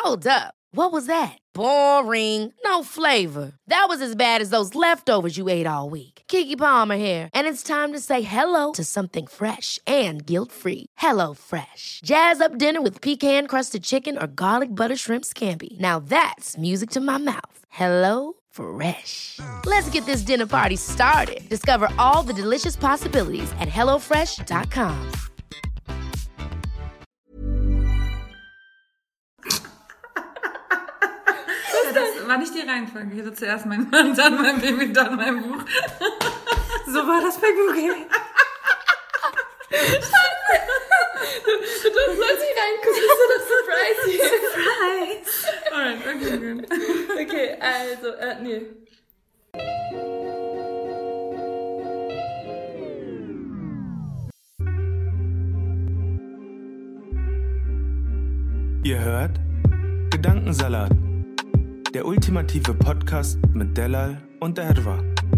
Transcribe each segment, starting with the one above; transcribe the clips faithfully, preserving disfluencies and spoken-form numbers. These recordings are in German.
Hold up. What was that? Boring. No flavor. That was as bad as those leftovers you ate all week. Keke Palmer here, and it's time to say hello to something fresh and guilt-free. Hello Fresh. Jazz up dinner with pecan-crusted chicken or garlic butter shrimp scampi. Now that's music to my mouth. Hello Fresh. Let's get this dinner party started. Discover all the delicious possibilities at hello fresh dot com. Das war nicht die Reihenfolge. Ich hatte zuerst mein Mann, dann mein Baby, dann mein Buch. So war das bei Google. Du sollst nicht reingucken, das ist so Surprise hier. Surprise! Alright, okay, gut. Okay, also, äh, nee. Ihr hört Gedankensalat, der ultimative Podcast mit Delal und Erwa.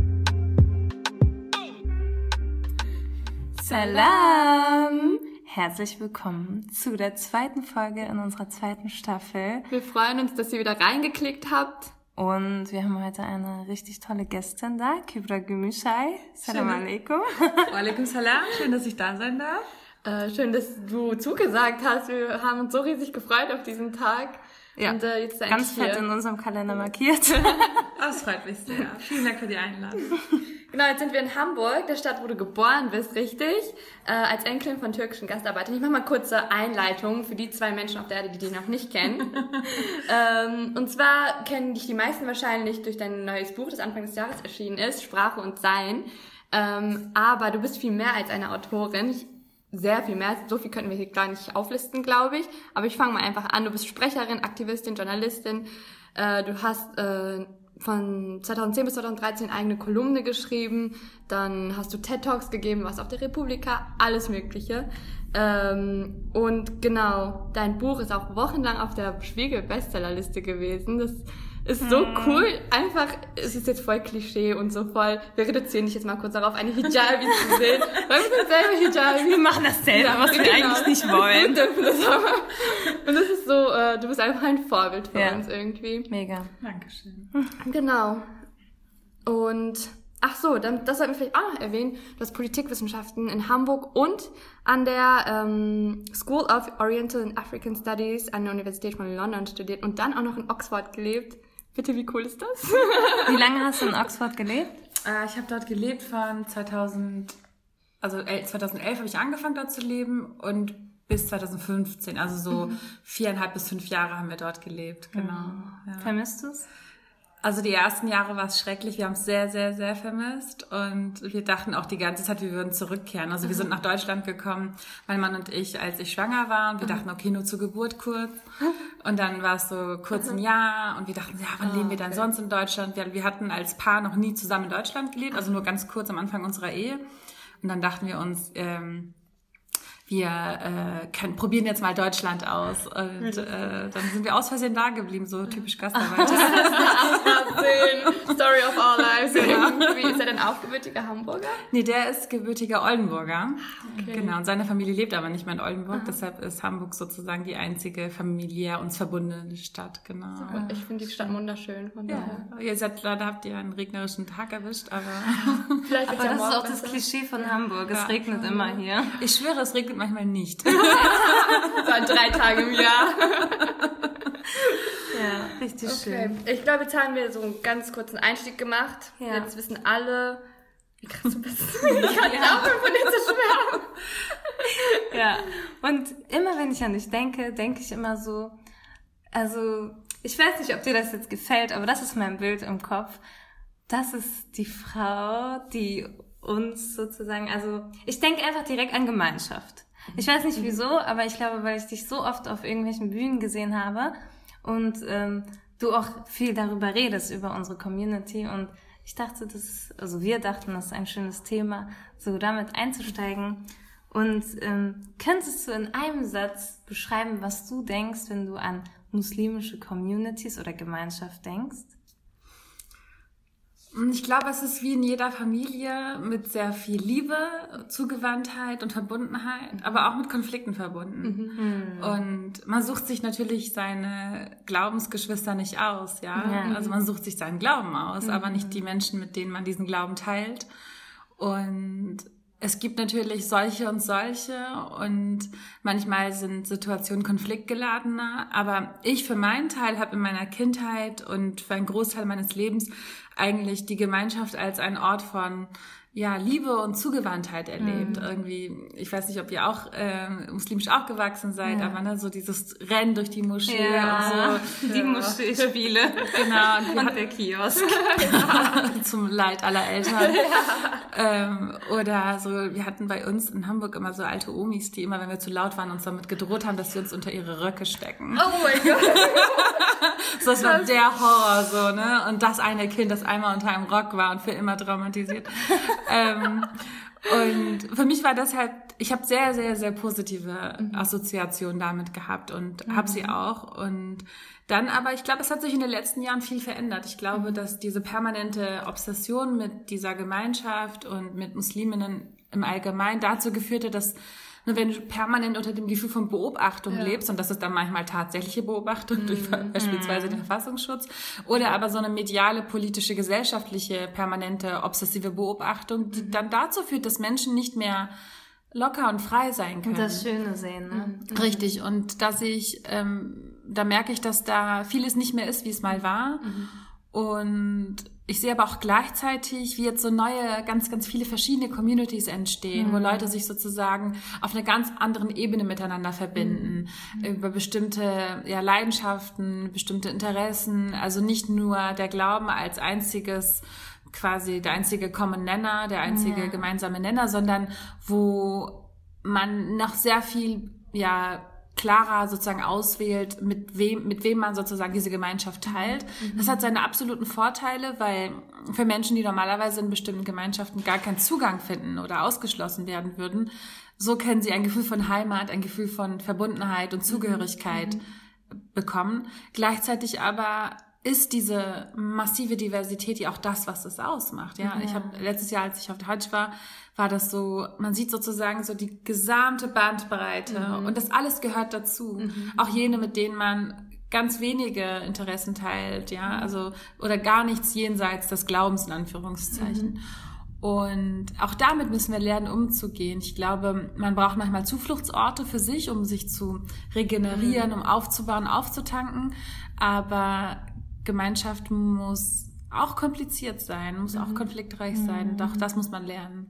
Salam! Herzlich willkommen zu der zweiten Folge in unserer zweiten Staffel. Wir freuen uns, dass ihr wieder reingeklickt habt. Und wir haben heute eine richtig tolle Gästin da, Kibra Gümüşay. Salam alaikum. Walaikum salam, schön, dass ich da sein darf. Äh, schön, dass du zugesagt hast. Wir haben uns so riesig gefreut auf diesen Tag. Ja, und, äh, jetzt ganz fett hier in unserem Kalender markiert. Das freut mich sehr. Vielen Dank für die Einladung. Genau, jetzt sind wir in Hamburg, der Stadt, wo du geboren bist, richtig? Äh, als Enkelin von türkischen Gastarbeitern. Ich mache mal kurze Einleitung für die zwei Menschen auf der Erde, die dich noch nicht kennen. ähm, und zwar kennen dich die meisten wahrscheinlich durch dein neues Buch, das Anfang des Jahres erschienen ist, Sprache und Sein. Ähm, aber du bist viel mehr als eine Autorin. Ich, Sehr viel mehr. So viel könnten wir hier gar nicht auflisten, glaube ich. Aber ich fange mal einfach an. Du bist Sprecherin, Aktivistin, Journalistin. Äh, du hast äh, von zweitausendzehn bis zweitausenddreizehn eigene Kolumne geschrieben. Dann hast du TED-Talks gegeben, warst auf der Republika, alles Mögliche. Ähm, und genau, dein Buch ist auch wochenlang auf der Spiegel-Bestsellerliste gewesen. Das ist so cool. Einfach, es ist jetzt voll Klischee und so voll, wir reduzieren dich jetzt mal kurz darauf, eine Hijabi zu sehen. Weil wir sind selber Hijabi. Wir machen das selber, ja, was wir genau. eigentlich nicht wollen. Das aber. Und das ist so, äh, du bist einfach ein Vorbild für ja. uns irgendwie. Mega. Dankeschön. Genau. Und, ach so, dann, das sollten wir vielleicht auch noch erwähnen. Du hast Politikwissenschaften in Hamburg und an der ähm, School of Oriental and African Studies an der Universität von London studiert und dann auch noch in Oxford gelebt. Bitte, wie cool ist das? Wie lange hast du in Oxford gelebt? Äh, ich habe dort gelebt von zweitausend, also zweitausendelf habe ich angefangen dort zu leben und bis zweitausendfünfzehn, also so mhm. viereinhalb bis fünf Jahre haben wir dort gelebt, genau. Mhm. Ja. Vermisst du es? Also die ersten Jahre war es schrecklich, wir haben es sehr, sehr, sehr vermisst und wir dachten auch die ganze Zeit, wir würden zurückkehren. Also mhm. wir sind nach Deutschland gekommen, mein Mann und ich, als ich schwanger war und wir mhm. dachten, okay, nur zur Geburt kurz und dann war es so kurz ein Jahr und wir dachten, ja, wann oh, leben wir dann okay. sonst in Deutschland? Wir, wir hatten als Paar noch nie zusammen in Deutschland gelebt, also nur ganz kurz am Anfang unserer Ehe und dann dachten wir uns, ähm, wir äh, können, probieren jetzt mal Deutschland aus. Und äh, dann sind wir aus Versehen da geblieben, so typisch Gastarbeiter. Story of our lives. Wie ist er denn auch gebürtiger Hamburger? Nee, der ist gebürtiger Oldenburger. Okay. Genau, und seine Familie lebt aber nicht mehr in Oldenburg. Aha. Deshalb ist Hamburg sozusagen die einzige familiär uns verbundene Stadt. Genau. Super. Ich finde die Stadt wunderschön. Von ja. daher. Ihr seid, leider habt ihr einen regnerischen Tag erwischt, aber... Vielleicht aber das ist auch das Klischee von Hamburg. Es ja, regnet schon. immer hier. Ich schwöre, es regnet manchmal nicht. So drei Tage im Jahr. Ja, richtig okay. schön. Ich glaube, jetzt haben wir so einen ganz kurzen Einstieg gemacht. Ja. Jetzt wissen alle, wie krass du bist. Ich kann nicht aufhören, von dir zu schwärmen. Ja, und immer wenn ich an dich denke, denke ich immer so, also ich weiß nicht, ob dir das jetzt gefällt, aber das ist mein Bild im Kopf. Das ist die Frau, die uns sozusagen, also ich denke einfach direkt an Gemeinschaft. Ich weiß nicht wieso, aber ich glaube, weil ich dich so oft auf irgendwelchen Bühnen gesehen habe und ähm, du auch viel darüber redest, über unsere Community und ich dachte, das, also wir dachten, das ist ein schönes Thema, so damit einzusteigen. Und ähm, könntest du in einem Satz beschreiben, was du denkst, wenn du an muslimische Communities oder Gemeinschaft denkst? Ich glaube, es ist wie in jeder Familie mit sehr viel Liebe, Zugewandtheit und Verbundenheit, aber auch mit Konflikten verbunden. Mhm. Und man sucht sich natürlich seine Glaubensgeschwister nicht aus, ja. ja. Also man sucht sich seinen Glauben aus, mhm. aber nicht die Menschen, mit denen man diesen Glauben teilt. Und es gibt natürlich solche und solche und manchmal sind Situationen konfliktgeladener, aber ich für meinen Teil habe in meiner Kindheit und für einen Großteil meines Lebens eigentlich die Gemeinschaft als einen Ort von ja Liebe und Zugewandtheit erlebt. Mhm. Irgendwie, ich weiß nicht, ob ihr auch äh, muslimisch aufgewachsen seid, ja. aber ne, so dieses Rennen durch die Moschee ja. und so. Die ja. Moschee-Spiele. Genau. Und, und hatten, der Kiosk. Zum Leid aller Eltern. Ja. Ähm, oder so, wir hatten bei uns in Hamburg immer so alte Omis, die immer, wenn wir zu laut waren, uns damit gedroht haben, dass sie uns unter ihre Röcke stecken. Oh mein Gott. So, das war der Horror, so, ne? Und das eine Kind, das einmal unter einem Rock war und für immer traumatisiert. ähm, und für mich war das halt, ich habe sehr, sehr, sehr positive mhm. Assoziationen damit gehabt und mhm. habe sie auch. Und dann aber, ich glaube, es hat sich in den letzten Jahren viel verändert. Ich glaube, mhm. dass diese permanente Obsession mit dieser Gemeinschaft und mit Musliminnen im Allgemeinen dazu geführt hat, dass wenn du permanent unter dem Gefühl von Beobachtung ja. lebst, und das ist dann manchmal tatsächliche Beobachtung mm. durch beispielsweise den Verfassungsschutz, oder aber so eine mediale, politische, gesellschaftliche, permanente, obsessive Beobachtung, die dann dazu führt, dass Menschen nicht mehr locker und frei sein können. Und das Schöne sehen, ne? Mhm. Richtig, und dass ich, ähm, da merke ich, dass da vieles nicht mehr ist, wie es mal war. Mhm. Und ich sehe aber auch gleichzeitig, wie jetzt so neue, ganz, ganz viele verschiedene Communities entstehen, mhm. wo Leute sich sozusagen auf einer ganz anderen Ebene miteinander verbinden, mhm. über bestimmte ja, Leidenschaften, bestimmte Interessen, also nicht nur der Glauben als einziges, quasi der einzige Common Nenner, der einzige ja. gemeinsame Nenner, sondern wo man noch sehr viel, ja, klarer sozusagen auswählt, mit wem, mit wem man sozusagen diese Gemeinschaft teilt. Mhm. Das hat seine absoluten Vorteile, weil für Menschen, die normalerweise in bestimmten Gemeinschaften gar keinen Zugang finden oder ausgeschlossen werden würden, so können sie ein Gefühl von Heimat, ein Gefühl von Verbundenheit und Zugehörigkeit mhm. bekommen. Gleichzeitig aber ist diese massive Diversität ja auch das, was es ausmacht. Ja, ja. Ich habe letztes Jahr, als ich auf der Hajj war, war das so, man sieht sozusagen so die gesamte Bandbreite mhm. und das alles gehört dazu. Mhm. Auch jene, mit denen man ganz wenige Interessen teilt, ja, also oder gar nichts jenseits des Glaubens in Anführungszeichen. Mhm. Und auch damit müssen wir lernen, umzugehen. Ich glaube, man braucht manchmal Zufluchtsorte für sich, um sich zu regenerieren, mhm. um aufzubauen, aufzutanken. Aber Gemeinschaft muss auch kompliziert sein, muss mhm. auch konfliktreich mhm. sein. Und auch das muss man lernen.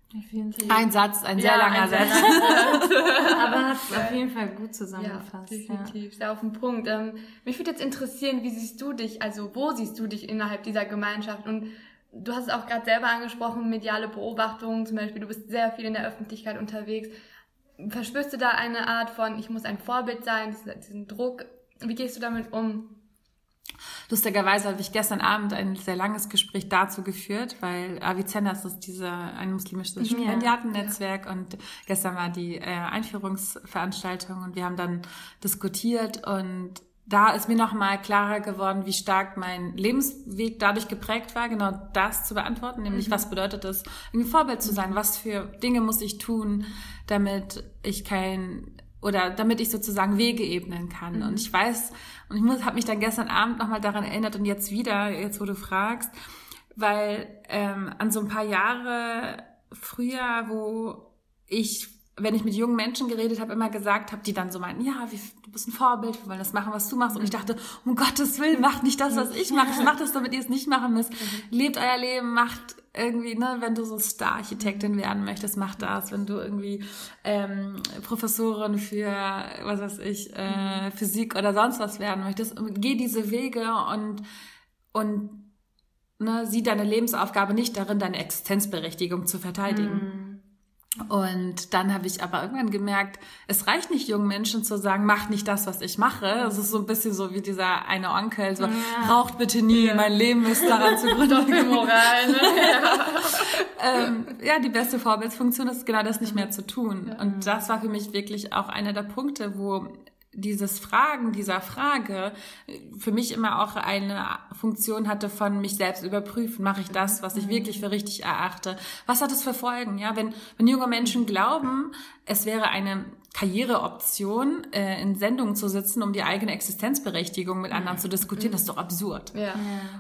Ein Satz, ein sehr ja, langer ein Satz. Satz. Aber hat es auf jeden Fall gut zusammengefasst. Ja, definitiv, ja. Sehr auf den Punkt. Ähm, mich würde jetzt interessieren, wie siehst du dich, also wo siehst du dich innerhalb dieser Gemeinschaft? Und du hast es auch gerade selber angesprochen, mediale Beobachtungen, zum Beispiel, du bist sehr viel in der Öffentlichkeit unterwegs. Verspürst du da eine Art von, ich muss ein Vorbild sein, diesen Druck? Wie gehst du damit um? Lustigerweise habe ich gestern Abend ein sehr langes Gespräch dazu geführt, weil Avicenna ist diese, ein muslimisches Stipendiatennetzwerk ja. und gestern war die äh, Einführungsveranstaltung und wir haben dann diskutiert und da ist mir nochmal klarer geworden, wie stark mein Lebensweg dadurch geprägt war, genau das zu beantworten, nämlich mhm. was bedeutet es, irgendwie Vorbild zu sein, was für Dinge muss ich tun, damit ich kein oder damit ich sozusagen Wege ebnen kann. Mhm. Und ich weiß, und ich muss, habe mich dann gestern Abend nochmal daran erinnert und jetzt wieder, jetzt wo du fragst, weil ähm, an so ein paar Jahre früher, wo ich, wenn ich mit jungen Menschen geredet habe, immer gesagt habe, die dann so meinten, ja, wie, du bist ein Vorbild, wir wollen das machen, was du machst. Und ich dachte, um Gottes Willen, macht nicht das, was ich mache. Ich mache das, damit ihr es nicht machen müsst. Mhm. Lebt euer Leben, macht irgendwie, ne, wenn du so Star-Architektin werden möchtest, mach das. Wenn du irgendwie ähm, Professorin für, was weiß ich, äh, Physik oder sonst was werden möchtest, geh diese Wege und und ne, sieh deine Lebensaufgabe nicht darin, deine Existenzberechtigung zu verteidigen. Mhm. Und dann habe ich aber irgendwann gemerkt, es reicht nicht, jungen Menschen zu sagen, mach nicht das, was ich mache. Es ist so ein bisschen so wie dieser eine Onkel, so, ja. raucht bitte nie, ja. mein Leben ist daran zugrunde. Doppelmoral, ne? ja. ähm, ja, die beste Vorbildsfunktion ist genau das nicht mehr zu tun. Ja. Und das war für mich wirklich auch einer der Punkte, wo dieses Fragen dieser Frage für mich immer auch eine Funktion hatte von mich selbst überprüfen. Mache ich das, was ich wirklich für richtig erachte? Was hat es für Folgen? Ja, wenn, wenn junge Menschen glauben, es wäre eine Karriereoption, äh, in Sendungen zu sitzen, um die eigene Existenzberechtigung mit anderen zu diskutieren, das ist doch absurd. Ja.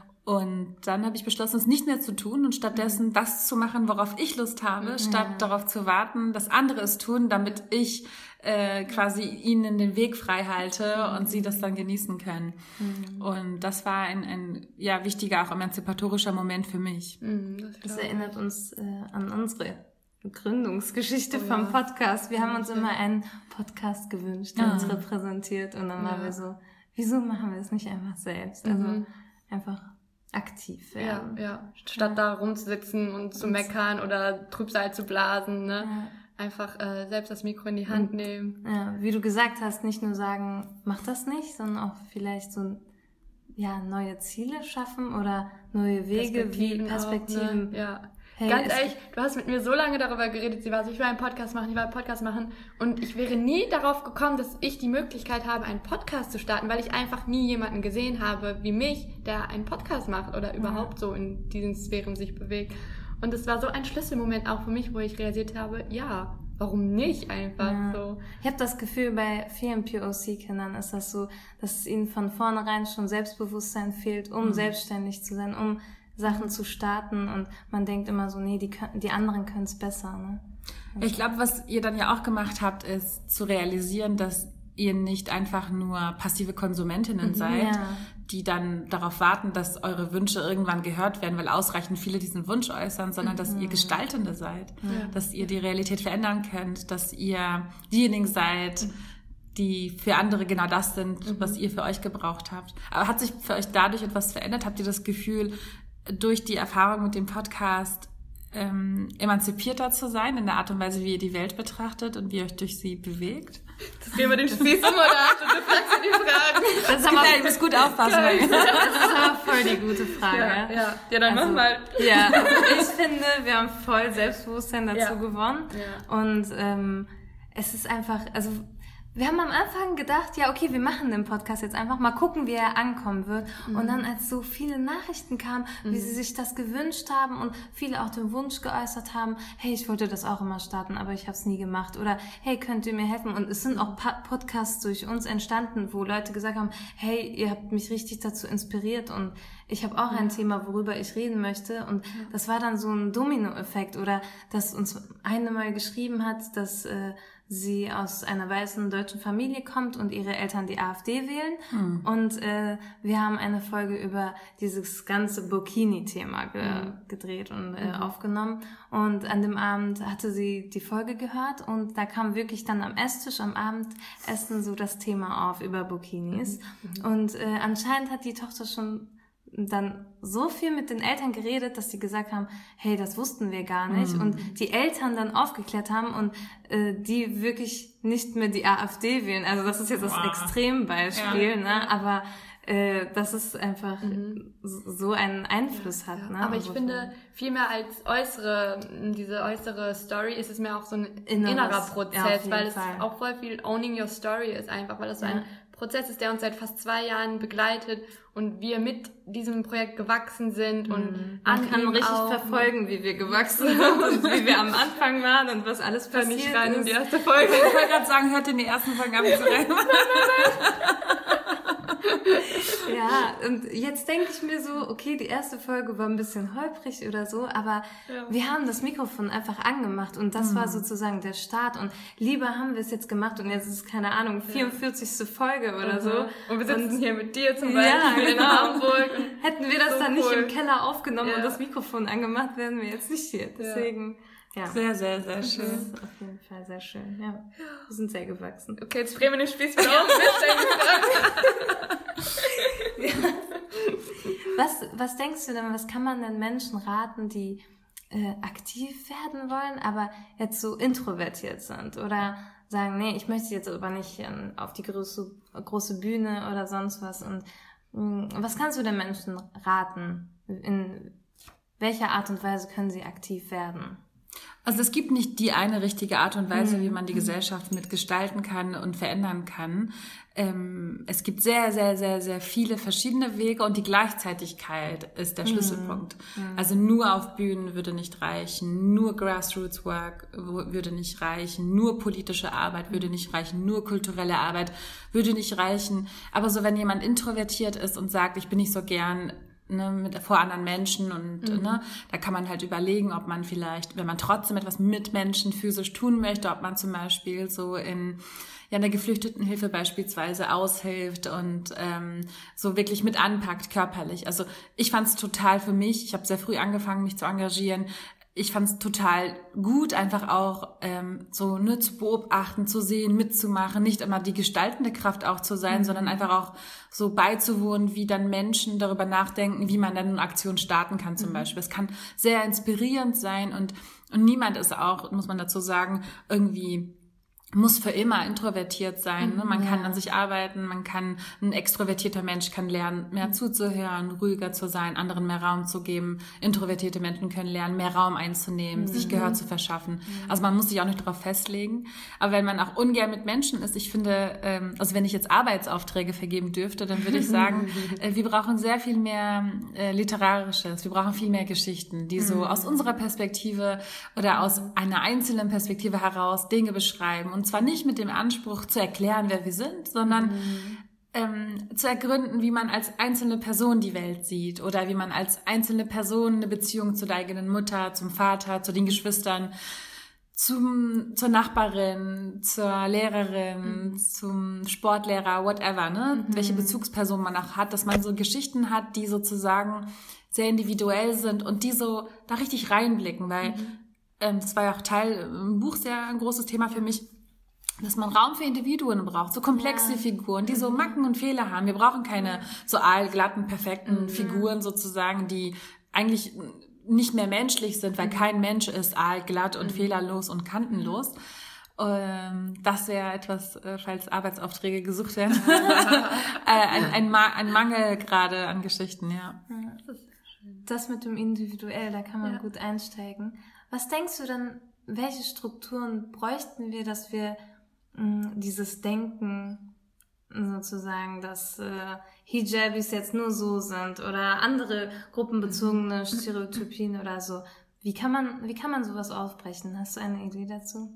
Und dann habe ich beschlossen, es nicht mehr zu tun und stattdessen das zu machen, worauf ich Lust habe, statt darauf zu warten, dass andere es tun, damit ich äh, quasi ihnen den Weg frei halte und sie das dann genießen können. Mhm. Und das war ein, ein ja wichtiger, auch emanzipatorischer Moment für mich. Mhm, das, das erinnert uns äh, an unsere Gründungsgeschichte oh, vom ja. Podcast. Wir haben uns immer einen Podcast gewünscht, der ja. uns repräsentiert und dann ja. waren wir so, wieso machen wir es nicht einfach selbst? Also mhm. einfach aktiv werden. Ja, ja. Statt ja. da rumzusitzen und zu meckern oder Trübsal zu blasen, ne? Ja. Einfach äh, selbst das Mikro in die Hand nehmen. Ja, wie du gesagt hast, nicht nur sagen, mach das nicht, sondern auch vielleicht so ja, neue Ziele schaffen oder neue Wege, Perspektiven wie Perspektiven. Auch, ne? Ja. Hey, ganz ehrlich, du hast mit mir so lange darüber geredet, sie war so, ich will einen Podcast machen, ich will einen Podcast machen und ich wäre nie darauf gekommen, dass ich die Möglichkeit habe, einen Podcast zu starten, weil ich einfach nie jemanden gesehen habe, wie mich, der einen Podcast macht oder überhaupt so in diesen Sphären sich bewegt. Und es war so ein Schlüsselmoment auch für mich, wo ich realisiert habe, ja, warum nicht einfach ja. so. Ich habe das Gefühl, bei vielen P O C-Kindern ist das so, dass es ihnen von vornherein schon Selbstbewusstsein fehlt, um mhm. selbstständig zu sein, um Sachen zu starten und man denkt immer so, nee, die, können, die anderen können es besser. Ne? Also ich glaube, was ihr dann ja auch gemacht habt, ist zu realisieren, dass ihr nicht einfach nur passive Konsumentinnen mhm, seid, ja. die dann darauf warten, dass eure Wünsche irgendwann gehört werden, weil ausreichend viele diesen Wunsch äußern, sondern mhm. dass ihr Gestaltende seid, ja. dass ihr die Realität verändern könnt, dass ihr diejenigen seid, die für andere genau das sind, mhm. was ihr für euch gebraucht habt. Aber hat sich für euch dadurch etwas verändert? Habt ihr das Gefühl, durch die Erfahrung mit dem Podcast ähm, emanzipierter zu sein in der Art und Weise, wie ihr die Welt betrachtet und wie ihr euch durch sie bewegt? Das gehen wir den Spieß um oder und du fragst dir die Fragen. Das ist aber, ich muss gut aufpassen. Das ist aber voll die gute Frage. Ja, ja. ja dann also, mach mal. Ja, ich finde, wir haben voll Selbstbewusstsein dazu ja. gewonnen. Ja. Und ähm, es ist einfach, also wir haben am Anfang gedacht, ja okay, wir machen den Podcast jetzt einfach, mal gucken, wie er ankommen wird. Mhm. Und dann, als so viele Nachrichten kamen, mhm. wie sie sich das gewünscht haben und viele auch den Wunsch geäußert haben, hey, ich wollte das auch immer starten, aber ich habe es nie gemacht. Oder hey, könnt ihr mir helfen? Und es sind auch Podcasts durch uns entstanden, wo Leute gesagt haben, hey, ihr habt mich richtig dazu inspiriert und ich habe auch ein Thema, worüber ich reden möchte. Und das war dann so ein Dominoeffekt. Oder dass uns eine mal geschrieben hat, dass äh, sie aus einer weißen deutschen Familie kommt und ihre Eltern die AfD wählen. Mhm. Und äh, wir haben eine Folge über dieses ganze Burkini-Thema ge- mhm. gedreht und äh, mhm. aufgenommen. Und an dem Abend hatte sie die Folge gehört und da kam wirklich dann am Esstisch, am Abendessen so das Thema auf über Burkinis. Mhm. Und äh, anscheinend hat die Tochter schon dann so viel mit den Eltern geredet, dass sie gesagt haben, hey, das wussten wir gar nicht. Mhm. Und die Eltern dann aufgeklärt haben und äh, die wirklich nicht mehr die AfD wählen. Also das ist jetzt das wow. Extrembeispiel, ja. ne? Aber äh, dass es einfach mhm. so einen Einfluss ja, hat. Ja. Ne? Aber ich also finde, viel mehr als äußere, diese äußere Story ist es mehr auch so ein Inneres, innerer Prozess, ja, weil es Fall. auch voll viel Owning Your Story ist einfach, weil es so ja. ein Prozess ist, der uns seit fast zwei Jahren begleitet und wir mit diesem Projekt gewachsen sind mhm. und man kann richtig auch verfolgen, wie wir gewachsen sind und wie wir am Anfang waren und was alles passiert ist. Rein in die erste Folge. Ich wollte gerade sagen, hört in die ersten Folgen ab zu rein. Ja, und jetzt denke ich mir so, okay, die erste Folge war ein bisschen holprig oder so, aber ja. wir haben das Mikrofon einfach angemacht und das mhm. war sozusagen der Start und lieber haben wir es jetzt gemacht und jetzt ist es, keine Ahnung, vierundvierzigste Folge oder mhm. so. Und wir sitzen und, hier mit dir zum Beispiel ja, in Hamburg. Und hätten wir das so dann cool. nicht im Keller aufgenommen ja. und das Mikrofon angemacht, wären wir jetzt nicht hier. Deswegen... Ja. Sehr, sehr, sehr schön. Das ist auf jeden Fall sehr schön, ja. Wir sind sehr gewachsen. Okay, jetzt drehen wir den Spieß wieder auf. Ja. Was, was denkst du denn, was kann man denn Menschen raten, die äh, aktiv werden wollen, aber jetzt so introvertiert sind oder sagen, nee, ich möchte jetzt aber nicht ähm, auf die große, große Bühne oder sonst was und mh, was kannst du den Menschen raten? In welcher Art und Weise können sie aktiv werden? Also es gibt nicht die eine richtige Art und Weise, wie man die Gesellschaft mitgestalten kann und verändern kann. Ähm, es gibt sehr, sehr, sehr, sehr viele verschiedene Wege und die Gleichzeitigkeit ist der Schlüsselpunkt. Mhm. Also nur auf Bühnen würde nicht reichen, nur Grassroots Work würde nicht reichen, nur politische Arbeit würde nicht reichen, nur kulturelle Arbeit würde nicht reichen. Aber so wenn jemand introvertiert ist und sagt, ich bin nicht so gern Ne, mit, vor anderen Menschen und mhm. ne, da kann man halt überlegen, ob man vielleicht, wenn man trotzdem etwas mit Menschen physisch tun möchte, ob man zum Beispiel so in ja in der Geflüchtetenhilfe beispielsweise aushilft und ähm, so wirklich mit anpackt körperlich. Also ich fand es total für mich, ich habe sehr früh angefangen, mich zu engagieren. Ich fand es total gut, einfach auch ähm, so ne, zu beobachten, zu sehen, mitzumachen, nicht immer die gestaltende Kraft auch zu sein, mhm. sondern einfach auch so beizuwohnen, wie dann Menschen darüber nachdenken, wie man dann eine Aktion starten kann zum mhm. Beispiel. Es kann sehr inspirierend sein und, und niemand ist auch, muss man dazu sagen, irgendwie muss für immer introvertiert sein. Ne? Man ja. kann an sich arbeiten, man kann, ein extrovertierter Mensch kann lernen, mehr zuzuhören, ruhiger zu sein, anderen mehr Raum zu geben. Introvertierte Menschen können lernen, mehr Raum einzunehmen, mhm. sich Gehör zu verschaffen. Mhm. Also man muss sich auch nicht darauf festlegen. Aber wenn man auch ungern mit Menschen ist, ich finde, ähm, also wenn ich jetzt Arbeitsaufträge vergeben dürfte, dann würde ich sagen, äh, wir brauchen sehr viel mehr äh, Literarisches, wir brauchen viel mehr Geschichten, die so mhm. aus unserer Perspektive oder aus einer einzelnen Perspektive heraus Dinge beschreiben. Und zwar nicht mit dem Anspruch zu erklären, wer wir sind, sondern mhm. ähm, zu ergründen, wie man als einzelne Person die Welt sieht oder wie man als einzelne Person eine Beziehung zu der eigenen Mutter, zum Vater, zu den Geschwistern, zum, zur Nachbarin, zur Lehrerin, mhm. zum Sportlehrer, whatever, ne? Mhm. Welche Bezugsperson man auch hat, dass man so Geschichten hat, die sozusagen sehr individuell sind und die so da richtig reinblicken, weil mhm. ähm, das war ja auch Teil im Buch sehr ein großes Thema für mich, dass man Raum für Individuen braucht, so komplexe ja. Figuren, die so Macken und Fehler haben. Wir brauchen keine so aalglatten, perfekten mhm. Figuren sozusagen, die eigentlich nicht mehr menschlich sind, weil kein Mensch ist aalglatt und mhm. fehlerlos und kantenlos. Ähm, das wäre etwas, äh, falls Arbeitsaufträge gesucht werden. äh, ein, ein, Ma- ein Mangel gerade an Geschichten, ja. Das mit dem Individuell, da kann man ja. gut einsteigen. Was denkst du denn, welche Strukturen bräuchten wir, dass wir mh, dieses Denken sozusagen, dass äh, Hijabis jetzt nur so sind oder andere gruppenbezogene Stereotypien oder so. Wie kann man, wie kann man sowas aufbrechen? Hast du eine Idee dazu?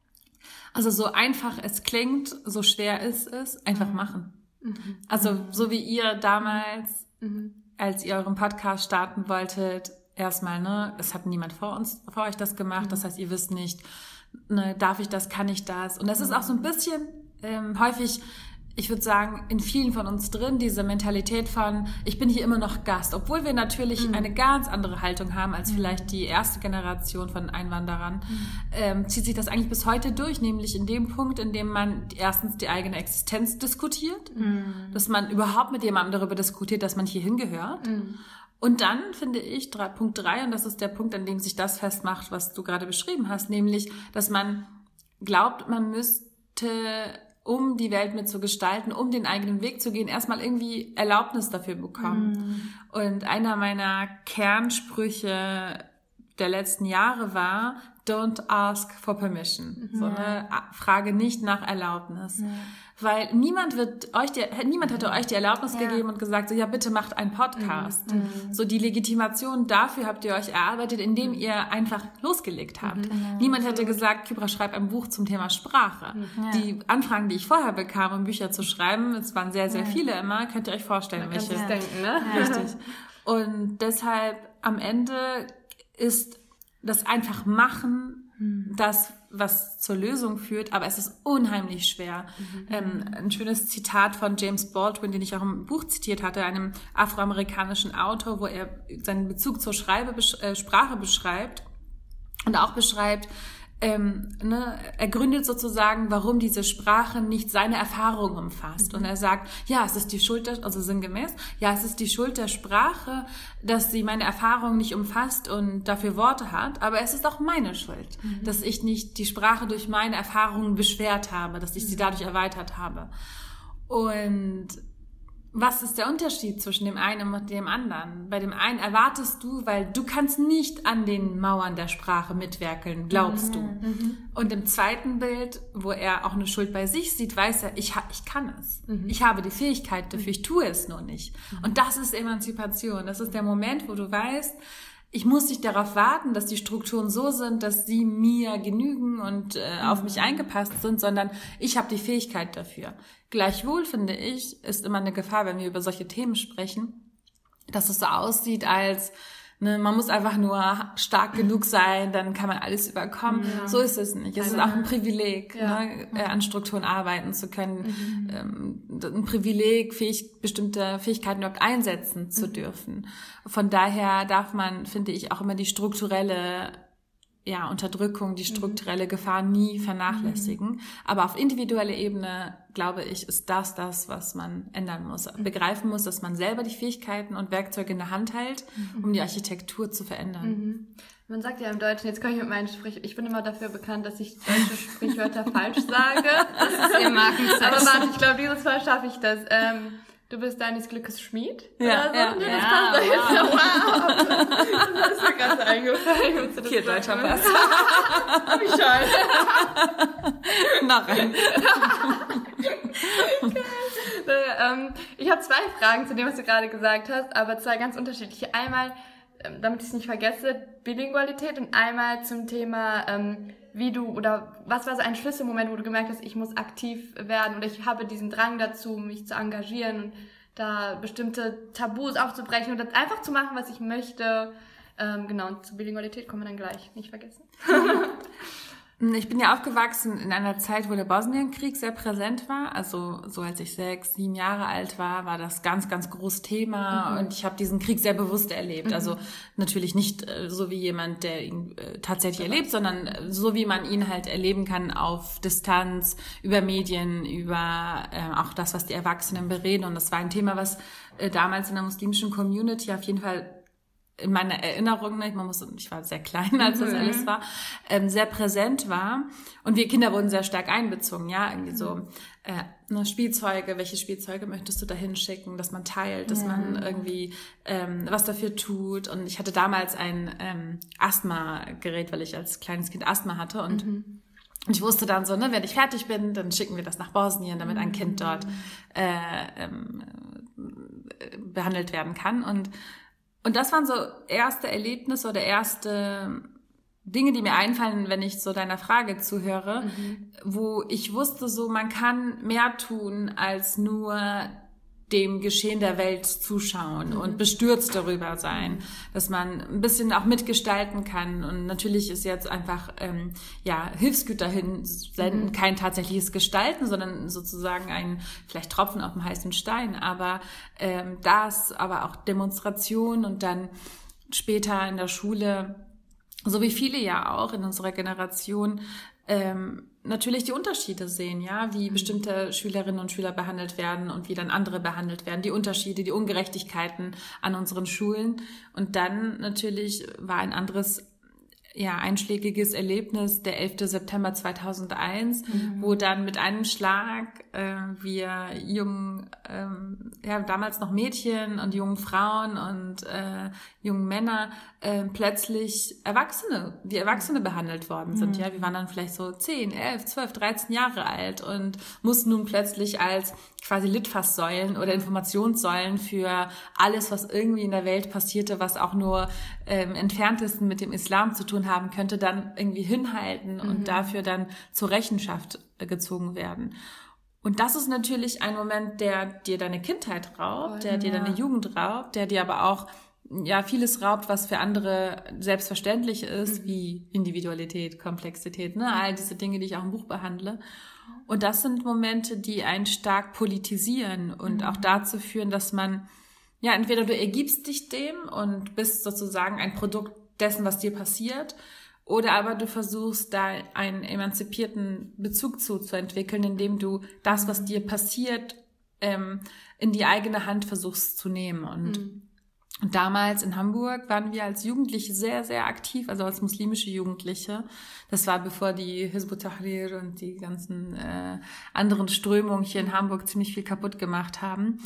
Also so einfach es klingt, so schwer ist es, einfach mhm. machen. Mhm. Also so wie ihr damals, mhm. als ihr euren Podcast starten wolltet, erstmal, ne, es hat niemand vor uns, vor euch das gemacht, mhm. das heißt, ihr wisst nicht, ne, darf ich das, kann ich das? Und das ist auch so ein bisschen ähm, häufig, ich würde sagen, in vielen von uns drin, diese Mentalität von, ich bin hier immer noch Gast, obwohl wir natürlich mhm. eine ganz andere Haltung haben als mhm. vielleicht die erste Generation von Einwanderern, mhm. ähm, zieht sich das eigentlich bis heute durch, nämlich in dem Punkt, in dem man erstens die eigene Existenz diskutiert, mhm. dass man überhaupt mit jemandem darüber diskutiert, dass man hier hingehört. Mhm. Und dann finde ich, drei, Punkt drei, und das ist der Punkt, an dem sich das festmacht, was du gerade beschrieben hast, nämlich, dass man glaubt, man müsste, um die Welt mit zu gestalten, um den eigenen Weg zu gehen, erstmal irgendwie Erlaubnis dafür bekommen. Mm. Und einer meiner Kernsprüche der letzten Jahre war, don't ask for permission. Mm. So eine Frage nicht nach Erlaubnis. Mm. Weil niemand wird euch die, niemand hätte euch die Erlaubnis ja. gegeben und gesagt, so, ja, bitte macht einen Podcast. Mhm. So, die Legitimation dafür habt ihr euch erarbeitet, indem ihr einfach losgelegt habt. Mhm. Niemand hätte gesagt, Kybra, schreib ein Buch zum Thema Sprache. Mhm. Die Anfragen, die ich vorher bekam, um Bücher zu schreiben, es waren sehr, sehr ja. viele immer, könnt ihr euch vorstellen, welche. Man kann es denken, ne? Ja. Richtig. Und deshalb, am Ende ist das einfach machen, mhm. das, was zur Lösung führt, aber es ist unheimlich schwer. Mhm. Ähm, ein schönes Zitat von James Baldwin, den ich auch im Buch zitiert hatte, einem afroamerikanischen Autor, wo er seinen Bezug zur Schreibe, äh, Sprache beschreibt und auch beschreibt, ähm, ne, er gründet sozusagen, warum diese Sprache nicht seine Erfahrung umfasst. Mhm. Und er sagt, ja, es ist die Schuld der, also sinngemäß, ja, es ist die Schuld der Sprache, dass sie meine Erfahrung nicht umfasst und dafür Worte hat, aber es ist auch meine Schuld, mhm. dass ich nicht die Sprache durch meine Erfahrungen beschwert habe, dass ich sie dadurch erweitert habe. Und was ist der Unterschied zwischen dem einen und dem anderen? Bei dem einen erwartest du, weil du kannst nicht an den Mauern der Sprache mitwerkeln, glaubst du. Mhm. Und im zweiten Bild, wo er auch eine Schuld bei sich sieht, weiß er, ich, ha- ich kann es. Mhm. Ich habe die Fähigkeit dafür, ich tue es nur nicht. Mhm. Und das ist Emanzipation. Das ist der Moment, wo du weißt, ich muss nicht darauf warten, dass die Strukturen so sind, dass sie mir genügen und äh, auf mich eingepasst sind, sondern ich habe die Fähigkeit dafür. Gleichwohl, finde ich, ist immer eine Gefahr, wenn wir über solche Themen sprechen, dass es so aussieht, als ne, man muss einfach nur stark genug sein, dann kann man alles überkommen. Ja. So ist es nicht. Es ist auch ein Privileg, ja. ne, an Strukturen arbeiten zu können. Mhm. Ähm, ein Privileg, fähig, bestimmte Fähigkeiten überhaupt einsetzen zu mhm. dürfen. Von daher darf man, finde ich, auch immer die strukturelle ja, Unterdrückung, die strukturelle mhm. Gefahr nie vernachlässigen. Mhm. Aber auf individueller Ebene, glaube ich, ist das das, was man ändern muss. Mhm. Begreifen muss, dass man selber die Fähigkeiten und Werkzeuge in der Hand hält, mhm. um die Architektur zu verändern. Mhm. Man sagt ja im Deutschen, jetzt komme ich mit meinen Sprich, ich bin immer dafür bekannt, dass ich deutsche Sprichwörter falsch sage. Das ist ihr Markenzeichen. Aber warte, ich glaube, dieses Mal schaffe ich das. Ähm, Du bist deines Glückes Schmied? Ja, oder so? ja, das ja. Passt da jetzt. Wow. Das ist mir gerade eingefallen. Hier, deutscher Pass. Wie schade. Noch ein. Okay. ähm, ich habe zwei Fragen zu dem, was du gerade gesagt hast, aber zwei ganz unterschiedliche. Einmal, ähm, damit ich es nicht vergesse, Bilingualität und einmal zum Thema, ähm, wie du oder was war so ein Schlüsselmoment, wo du gemerkt hast, ich muss aktiv werden oder ich habe diesen Drang dazu, mich zu engagieren und da bestimmte Tabus aufzubrechen oder einfach zu machen, was ich möchte. Ähm, genau, und zur Bilingualität kommen wir dann gleich, nicht vergessen. Ich bin ja aufgewachsen in einer Zeit, wo der Bosnienkrieg sehr präsent war. Also so als ich sechs, sieben Jahre alt war, war das ganz, ganz großes Thema. Mhm. Und ich habe diesen Krieg sehr bewusst erlebt. Mhm. Also natürlich nicht äh, so wie jemand, der ihn äh, tatsächlich mhm. erlebt, sondern äh, so wie man ihn halt erleben kann auf Distanz, über Medien, über äh, auch das, was die Erwachsenen bereden. Und das war ein Thema, was äh, damals in der muslimischen Community auf jeden Fall in meiner Erinnerung, man muss, ich war sehr klein, als das alles war, ähm, sehr präsent war. Und wir Kinder wurden sehr stark einbezogen, ja, irgendwie so äh, ne, Spielzeuge, welche Spielzeuge möchtest du da hinschicken, dass man teilt, dass ja. man irgendwie ähm, was dafür tut. Und ich hatte damals ein ähm, Asthma-Gerät, weil ich als kleines Kind Asthma hatte und mhm. Und ich wusste dann so, ne, wenn ich fertig bin, dann schicken wir das nach Bosnien, damit ein Kind dort äh, ähm, behandelt werden kann. Und Und das waren so erste Erlebnisse oder erste Dinge, die mir einfallen, wenn ich so deiner Frage zuhöre, mhm. wo ich wusste so, man kann mehr tun, als nur dem Geschehen der Welt zuschauen mhm. und bestürzt darüber sein, dass man ein bisschen auch mitgestalten kann. Und natürlich ist jetzt einfach ähm, ja Hilfsgüter hinsenden mhm. kein tatsächliches Gestalten, sondern sozusagen ein vielleicht Tropfen auf dem heißen Stein. Aber ähm, das, aber auch Demonstrationen und dann später in der Schule, so wie viele ja auch in unserer Generation, ähm, natürlich die Unterschiede sehen, ja, wie bestimmte Schülerinnen und Schüler behandelt werden und wie dann andere behandelt werden, die Unterschiede, die Ungerechtigkeiten an unseren Schulen. Und dann natürlich war ein anderes, ja, einschlägiges Erlebnis der elfter September zweitausendeins, mhm. wo dann mit einem Schlag äh, wir jungen, ähm, ja, damals noch Mädchen und jungen Frauen und äh, jungen Männer äh, plötzlich Erwachsene, wie Erwachsene behandelt worden sind. Mhm. Ja, wir waren dann vielleicht so zehn, elf, zwölf, dreizehn Jahre alt und mussten nun plötzlich als quasi Litfaßsäulen oder Informationssäulen für alles, was irgendwie in der Welt passierte, was auch nur ähm, entferntesten mit dem Islam zu tun haben könnte, dann irgendwie hinhalten mhm. und dafür dann zur Rechenschaft äh, gezogen werden. Und das ist natürlich ein Moment, der dir deine Kindheit raubt, der dir deine Jugend raubt, der dir aber auch ja vieles raubt, was für andere selbstverständlich ist, mhm. wie Individualität, Komplexität, ne, all diese Dinge, die ich auch im Buch behandle. Und das sind Momente, die einen stark politisieren und mhm. auch dazu führen, dass man, ja, entweder du ergibst dich dem und bist sozusagen ein Produkt dessen, was dir passiert, oder aber du versuchst, da einen emanzipierten Bezug zu, zu entwickeln, indem du das, was dir passiert, ähm, in die eigene Hand versuchst zu nehmen. Und mhm. Und damals in Hamburg waren wir als Jugendliche sehr, sehr aktiv, also als muslimische Jugendliche. Das war bevor die Hizb ut-Tahrir und die ganzen äh, anderen Strömungen hier in Hamburg ziemlich viel kaputt gemacht haben.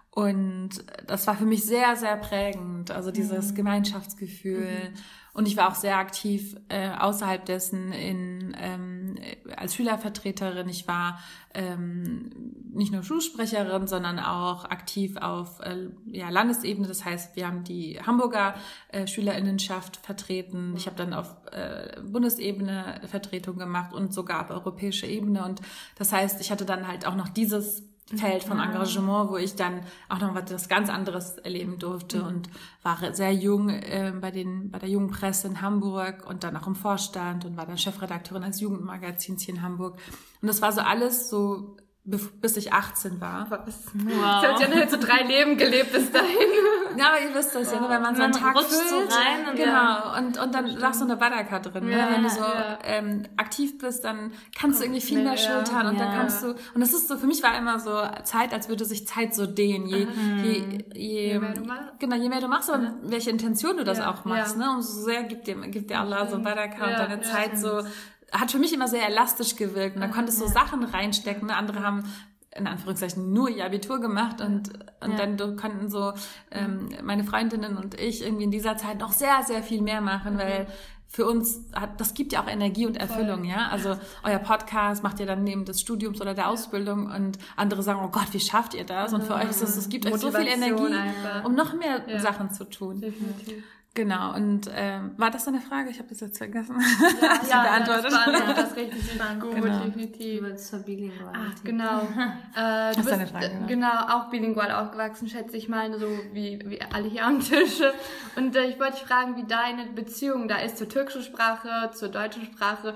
Und das war für mich sehr, sehr prägend, also dieses mhm. Gemeinschaftsgefühl. Mhm. Und ich war auch sehr aktiv äh, außerhalb dessen in ähm, als Schülervertreterin. Ich war ähm, nicht nur Schulsprecherin, sondern auch aktiv auf äh, ja, Landesebene. Das heißt, wir haben die Hamburger äh, Schülerinnenschaft vertreten. Ich habe dann auf äh, Bundesebene Vertretung gemacht und sogar auf europäischer Ebene. Und das heißt, ich hatte dann halt auch noch dieses Feld von Engagement, wo ich dann auch noch was ganz anderes erleben durfte mhm. und war sehr jung äh, bei den bei der Jungen Presse in Hamburg und dann auch im Vorstand und war dann Chefredakteurin eines Jugendmagazins hier in Hamburg. Und das war so alles so, bis ich achtzehn war. Wow. Wow. Ich habe ja halt so drei Leben gelebt bis dahin. Ja, aber ihr wisst das wow. ja, ne, wenn man so einen Tag rutscht füllt, so rein und genau, ja. und und dann lagst du eine Badaka drin, ne? Ja, Wenn du so ja. ähm, aktiv bist, dann kannst du irgendwie viel mehr ja. schultern und ja. dann kannst du, und das ist so, für mich war immer so Zeit, als würde sich Zeit so dehnen, je, mhm. je, je, je mehr du machst, genau, je mehr du machst, aber mhm. welche Intention du das ja. auch machst, ja. ne, umso sehr gibt dir, gibt dir Allah so Badaka ja. und deine ja. Zeit so, hat für mich immer sehr elastisch gewirkt und da konntest du so Sachen reinstecken, ne? Andere haben in Anführungszeichen nur ihr Abitur gemacht und und ja. dann konnten so ähm, meine Freundinnen und ich irgendwie in dieser Zeit noch sehr, sehr viel mehr machen, weil für uns hat, das gibt ja auch Energie und Erfüllung, Voll. ja. Also euer Podcast macht ihr dann neben des Studiums oder der Ausbildung und andere sagen, oh Gott, wie schafft ihr das? Und für euch ist es, es gibt euch so viel Energie, einfach. um noch mehr ja. Sachen zu tun. Definitiv. Genau, und ähm, war das eine Frage? Ich habe das jetzt vergessen. Ja, ja beantwortet. Das, war, ja, das richtig spannend. Gut, genau. definitiv. Zur Bilingualität. Ach, genau. äh, du bist eine Frage, genau. genau auch bilingual aufgewachsen, schätze ich mal, so wie, wie alle hier am Tisch. Und äh, ich wollte dich fragen, wie deine Beziehung da ist zur türkischen Sprache, zur deutschen Sprache.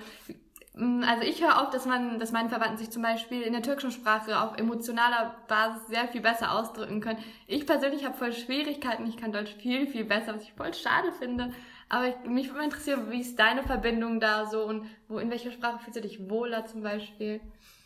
Also ich höre auch, dass man, dass meine Verwandten sich zum Beispiel in der türkischen Sprache auf emotionaler Basis sehr viel besser ausdrücken können. Ich persönlich habe voll Schwierigkeiten, ich kann Deutsch viel, viel besser, was ich voll schade finde. Aber ich, mich würde mal interessieren, wie ist deine Verbindung da so und wo, in welcher Sprache fühlst du dich wohler zum Beispiel?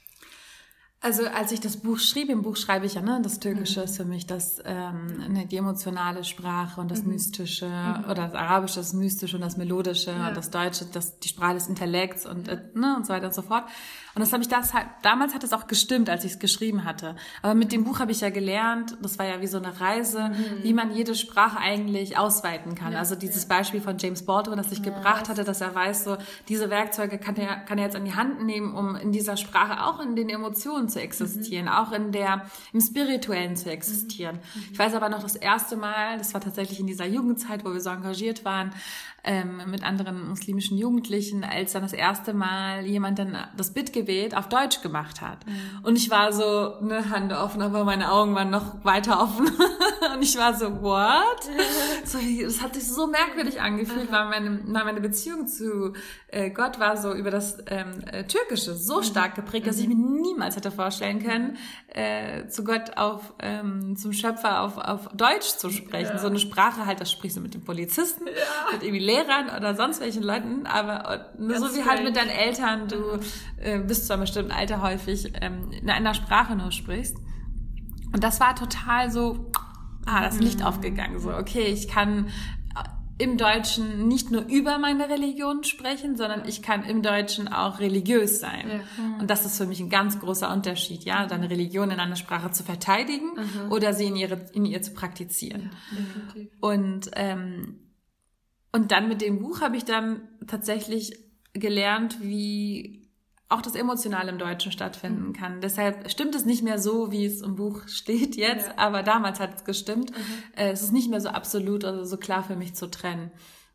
Also als ich das Buch schrieb, im Buch schreibe ich ja, ne, das Türkische mhm. ist für mich das ähm, ne, die emotionale Sprache und das mhm. Mystische mhm. oder das Arabische, das Mystische und das Melodische ja. und das Deutsche, das die Sprache des Intellekts und äh, ne und so weiter und so fort. Und das habe ich das halt, damals hat es auch gestimmt, als ich es geschrieben hatte. Aber mit dem Buch habe ich ja gelernt, das war ja wie so eine Reise, mhm. wie man jede Sprache eigentlich ausweiten kann. Ja. Also dieses Beispiel von James Baldwin, das ich ja, gebracht hatte, dass er weiß, so diese Werkzeuge kann er kann er jetzt an die Hand nehmen, um in dieser Sprache auch in den Emotionen zu existieren, mhm. auch in der im Spirituellen zu existieren. Mhm. Ich weiß aber noch das erste Mal, das war tatsächlich in dieser Jugendzeit, wo wir so engagiert waren, ähm, mit anderen muslimischen Jugendlichen, als dann das erste Mal jemand dann das Bittgebet auf Deutsch gemacht hat. Mhm. Und ich war so, ne, Hand offen, aber meine Augen waren noch weiter offen. Und ich war so, what? So, das hat sich so merkwürdig angefühlt, weil meine, weil meine Beziehung zu äh, Gott war so über das ähm, äh, Türkische so stark geprägt, dass ich mir niemals hätte vorstellen können, äh, zu Gott auf, ähm, zum Schöpfer auf, auf Deutsch zu sprechen. Ja. So eine Sprache halt, das sprichst du mit den Polizisten, ja. mit irgendwie Lehrern oder sonst welchen Leuten, aber nur so wie halt mit deinen Eltern, du äh, bis zu einem bestimmten Alter häufig ähm, in einer Sprache nur sprichst. Und das war total so, ah, das Licht aufgegangen, so, okay, ich kann im Deutschen nicht nur über meine Religion sprechen, sondern ich kann im Deutschen auch religiös sein. Ja. Und das ist für mich ein ganz großer Unterschied, ja, deine Religion in einer Sprache zu verteidigen mhm. oder sie in, ihre, in ihr zu praktizieren. Ja, und, ähm, und dann mit dem Buch habe ich dann tatsächlich gelernt, wie auch das Emotionale im Deutschen stattfinden kann. Mhm. Deshalb stimmt es nicht mehr so, wie es im Buch steht jetzt, ja. aber damals hat es gestimmt. Mhm. Es ist nicht mehr so absolut oder so klar für mich zu trennen.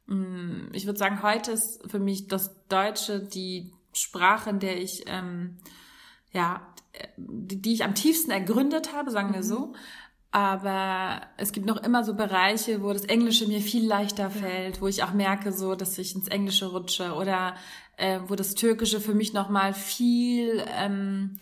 Ich würde sagen, heute ist für mich das Deutsche die Sprache, in der ich, ähm, ja, die, die ich am tiefsten ergründet habe, sagen wir mhm. so. Aber es gibt noch immer so Bereiche, wo das Englische mir viel leichter fällt, wo ich auch merke, so, dass ich ins Englische rutsche oder äh, wo das Türkische für mich nochmal viel ähm,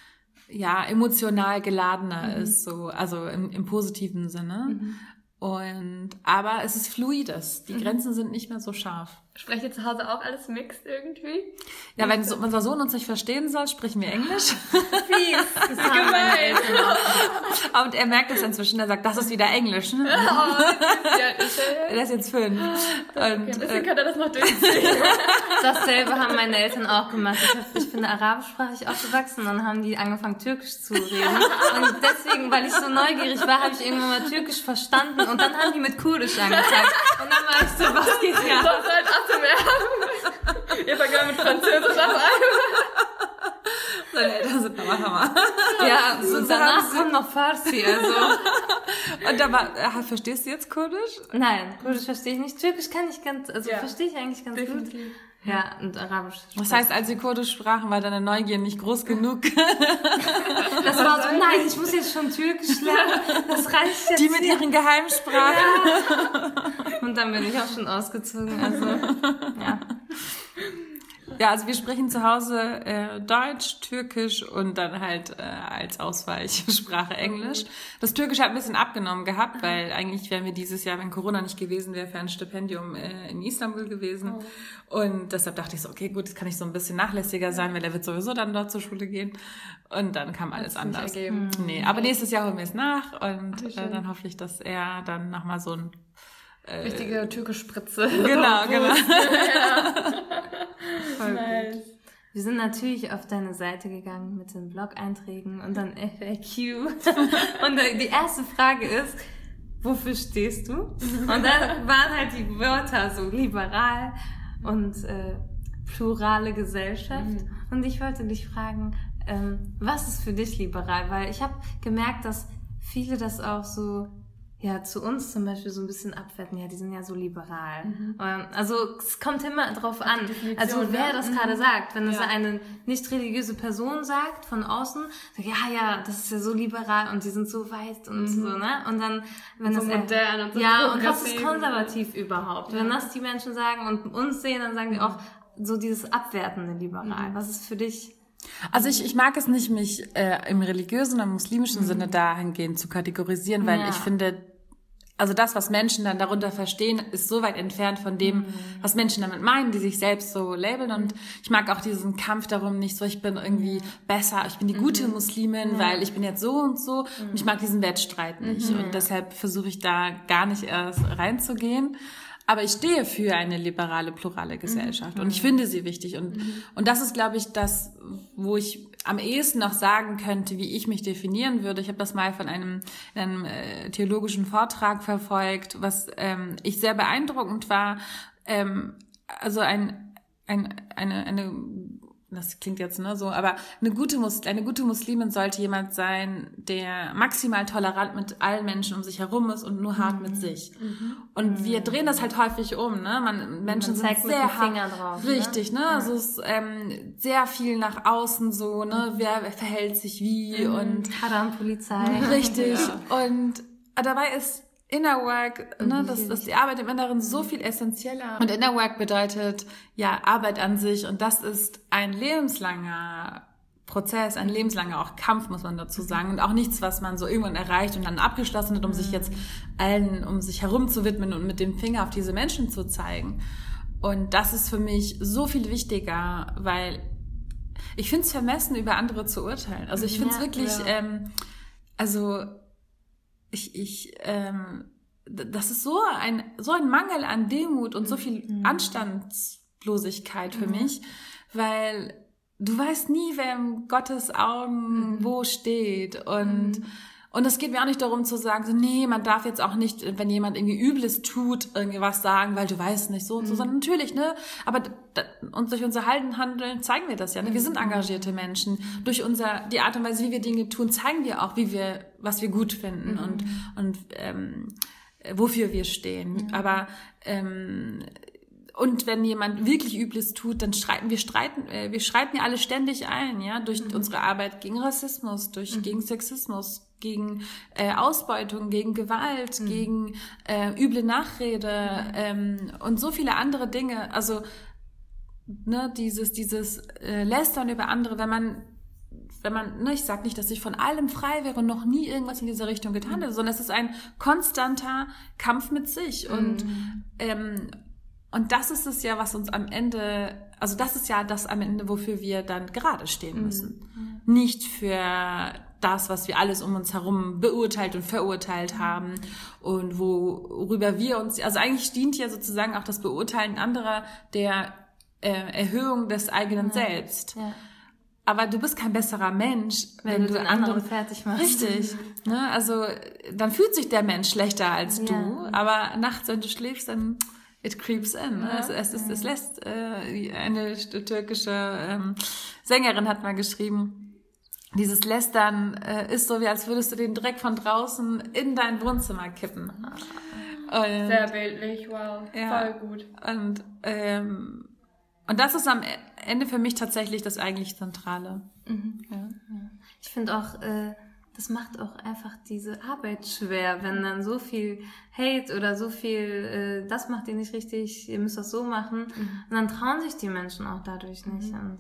ja emotional geladener mhm. ist, so, also im, im positiven Sinne. Mhm. Und aber es ist fluides. Die mhm. Grenzen sind nicht mehr so scharf. Sprecht ihr zu Hause auch alles mixed irgendwie? Ja, wenn so, unser Sohn uns nicht verstehen soll, sprechen wir Englisch. Fies. Das haben meine Eltern auch Und er merkt das inzwischen, er sagt, das ist wieder Englisch. Ne? Oh, ja, ist er, Er ist jetzt fünf. okay, Und, deswegen äh, kann er das noch durchziehen. Dasselbe haben meine Eltern auch gemacht. Ich, hab, ich bin arabischsprachig aufgewachsen und dann haben die angefangen, Türkisch zu reden. Und deswegen, weil ich so neugierig war, habe ich irgendwann mal Türkisch verstanden und dann haben die mit Kurdisch angefangen. Und dann war ich so, was geht hier? Das ist halt Atem. Ihr fangt mit Französisch auf einmal. seine Eltern sind aber Hammer. Ja, So und danach haben sie- kommt noch Farsi, also. Und aber, äh, verstehst du jetzt Kurdisch? Nein, Kurdisch verstehe ich nicht. Türkisch kann ich ganz, also Ja. verstehe ich eigentlich ganz gut. Ja, und Arabisch. Das heißt, als sie Kurdisch sprachen, war deine Neugier nicht groß genug. das war so, nein, ich muss jetzt schon Türkisch lernen. Das reicht jetzt. Die mit ihren Geheimsprachen. Und dann bin ich auch schon ausgezogen, also, ja. Ja, also wir sprechen zu Hause äh, Deutsch, Türkisch und dann halt äh, als Ausweichsprache Englisch. Das Türkisch hat ein bisschen abgenommen gehabt, weil eigentlich wären wir dieses Jahr, wenn Corona nicht gewesen wäre, für ein Stipendium äh, in Istanbul gewesen. Und deshalb dachte ich so, okay, gut, jetzt kann ich so ein bisschen nachlässiger sein, weil er wird sowieso dann dort zur Schule gehen. Und dann kam alles Hat's nicht anders. ergeben. Nee, aber nächstes Jahr holen wir es nach und äh, dann hoffe ich, dass er dann nochmal so ein Richtige Türkisch-Spritze. Genau, genau. Nice. Wir sind natürlich auf deine Seite gegangen mit den Blog-Einträgen und dann F A Q. Und die erste Frage ist, wofür stehst du? Und dann waren halt die Wörter so liberal und äh, plurale Gesellschaft. Und ich wollte dich fragen, ähm, was ist für dich liberal? Weil ich habe gemerkt, dass viele das auch so, ja, zu uns zum Beispiel so ein bisschen abwerten. Ja, die sind ja so liberal. Ähm, also es kommt immer drauf an. Also wer ne? das gerade sagt, wenn es Ja. eine nicht religiöse Person sagt von außen, sagt, ja, ja, das ist ja so liberal und die sind so weit und so, ne? Und dann, wenn So das modern und so ja, und was ist progressiv. konservativ überhaupt? Wenn das die Menschen sagen und uns sehen, dann sagen die auch so dieses abwertende liberal. Was ist für dich? Also ich, ich mag es nicht, mich äh, im religiösen oder muslimischen Sinne dahingehend zu kategorisieren, weil Ja. ich finde, also das, was Menschen dann darunter verstehen, ist so weit entfernt von dem, was Menschen damit meinen, die sich selbst so labeln. Und ich mag auch diesen Kampf darum nicht so, ich bin irgendwie besser, ich bin die gute Muslimin, weil ich bin jetzt so und so. Und ich mag diesen Wettstreit nicht. Und deshalb versuche ich da gar nicht erst reinzugehen. Aber ich stehe für eine liberale, plurale Gesellschaft und ich finde sie wichtig. Und, und das ist, glaube ich, das, wo ich am ehesten noch sagen könnte, wie ich mich definieren würde. Ich habe das mal von einem, einem äh, theologischen Vortrag verfolgt, was ähm, ich sehr beeindruckend war. Ähm, also ein, ein, eine, eine, das klingt jetzt ne, so, aber eine gute, Mus- eine gute Muslimin sollte jemand sein, der maximal tolerant mit allen Menschen um sich herum ist und nur hart mit sich. Und wir drehen das halt häufig um, ne? Man, Menschen Man zeigt sind mit sehr dem Finger hart, drauf, ne? richtig, ne? Also es ist ähm, sehr viel nach außen so, ne? Wer verhält sich wie und Haram-Polizei. richtig. Und dabei ist Inner Work, ne, das ist die Arbeit im Inneren so viel essentieller. Und Inner Work bedeutet ja Arbeit an sich und das ist ein lebenslanger Prozess, ein lebenslanger auch Kampf, muss man dazu sagen. Und auch nichts, was man so irgendwann erreicht und dann abgeschlossen hat, um sich jetzt allen um sich herum zu widmen und mit dem Finger auf diese Menschen zu zeigen. Und das ist für mich so viel wichtiger, weil ich finde es vermessen, über andere zu urteilen. Also ich finde es Ja, wirklich, ja. ähm, also ich, ich, ähm, d- das ist so ein, so ein Mangel an Demut und so viel Anstandslosigkeit für mich, weil du weißt nie, wer in Gottes Augen wo steht und und es geht mir auch nicht darum zu sagen, so, nee, man darf jetzt auch nicht, wenn jemand irgendwie Übles tut, irgendwie was sagen, weil du weißt nicht so und so, sondern natürlich, ne, aber d- d- und durch unser Halten, Handeln zeigen wir das ja, ne, wir sind engagierte Menschen. Durch unser, die Art und Weise, wie wir Dinge tun, zeigen wir auch, wie wir, was wir gut finden und, und, ähm, wofür wir stehen. Aber, ähm, und wenn jemand wirklich Übles tut, dann streiten wir streiten, äh, wir schreiten ja alle ständig ein, ja, durch unsere Arbeit gegen Rassismus, durch gegen Sexismus, gegen äh, Ausbeutung, gegen Gewalt, gegen äh, üble Nachrede ähm, und so viele andere Dinge. Also ne, dieses dieses äh, Lästern über andere, wenn man wenn man, ne, ich sag nicht, dass ich von allem frei wäre und noch nie irgendwas in dieser Richtung getan hätte, sondern es ist ein konstanter Kampf mit sich und ähm, und das ist es ja, was uns am Ende, also das ist ja das am Ende, wofür wir dann gerade stehen müssen. Nicht für das, was wir alles um uns herum beurteilt und verurteilt haben und worüber wir uns, also eigentlich dient ja sozusagen auch das Beurteilen anderer der äh, Erhöhung des eigenen ja. Selbst. Ja. Aber du bist kein besserer Mensch, wenn, wenn du, du andere fertig machst. Richtig. Ne? Also dann fühlt sich der Mensch schlechter als ja. du, aber nachts, wenn du schläfst, dann it creeps in. Ja. Also es, es, es lässt, äh, eine türkische ähm, Sängerin hat mal geschrieben, dieses Lästern äh, ist so, wie als würdest du den Dreck von draußen in dein Wohnzimmer kippen. Und, sehr bildlich, wow, ja, voll gut. Und ähm, Und das ist am Ende für mich tatsächlich das eigentlich Zentrale. Mhm. Ja. Ja. Ich finde auch, äh, das macht auch einfach diese Arbeit schwer, wenn dann so viel Hate oder so viel, äh, das macht ihr nicht richtig, ihr müsst das so machen. Mhm. Und dann trauen sich die Menschen auch dadurch nicht. Mhm. Und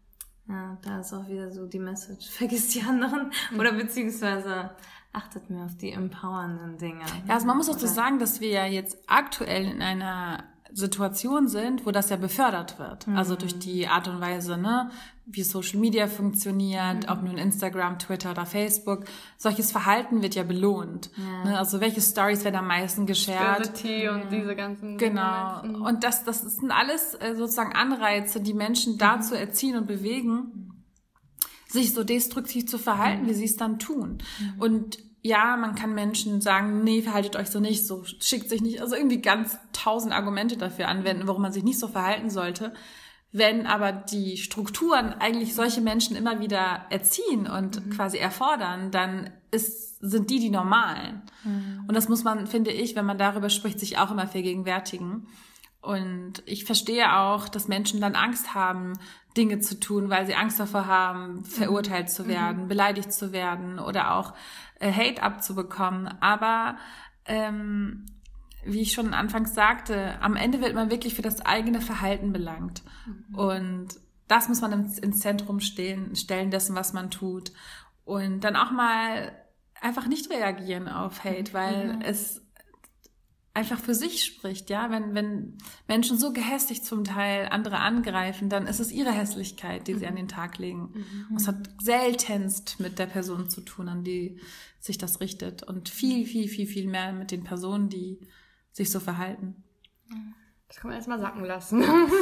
ja, da ist auch wieder so die Message, vergiss die anderen mhm. oder beziehungsweise achtet mehr auf die empowernden Dinge. Ja, also man muss auch so sagen, dass wir ja jetzt aktuell in einer Situation sind, wo das ja befördert wird. Mhm. Also durch die Art und Weise, ne, wie Social Media funktioniert, mhm. ob nun Instagram, Twitter oder Facebook. Solches Verhalten wird ja belohnt. Ja. Ne? Also welche Stories werden am meisten geshared? Security und diese ganzen... Genau. Mhm. Und das, das sind alles äh, sozusagen Anreize, die Menschen mhm. dazu erziehen und bewegen, sich so destruktiv zu verhalten, mhm. wie sie es dann tun. Mhm. Und ja, man kann Menschen sagen, nee, verhaltet euch so nicht, so schickt sich nicht, also irgendwie ganz tausend Argumente dafür anwenden, warum man sich nicht so verhalten sollte. Wenn aber die Strukturen eigentlich solche Menschen immer wieder erziehen und mhm. quasi erfordern, dann ist, sind die die Normalen. Mhm. Und das muss man, finde ich, wenn man darüber spricht, sich auch immer vergegenwärtigen. Und ich verstehe auch, dass Menschen dann Angst haben, Dinge zu tun, weil sie Angst davor haben, verurteilt zu werden, mhm. beleidigt zu werden oder auch äh, Hate abzubekommen. Aber ähm, wie ich schon anfangs sagte, am Ende wird man wirklich für das eigene Verhalten belangt. Mhm. Und das muss man ins, ins Zentrum stehen, stellen dessen, was man tut. Und dann auch mal einfach nicht reagieren auf Hate, weil mhm. es einfach für sich spricht, ja, wenn wenn Menschen so gehässig zum Teil andere angreifen, dann ist es ihre Hässlichkeit, die sie an den Tag legen. Mhm. Es hat seltenst mit der Person zu tun, an die sich das richtet und viel, viel, viel, viel mehr mit den Personen, die sich so verhalten. Das kann man erstmal sacken lassen.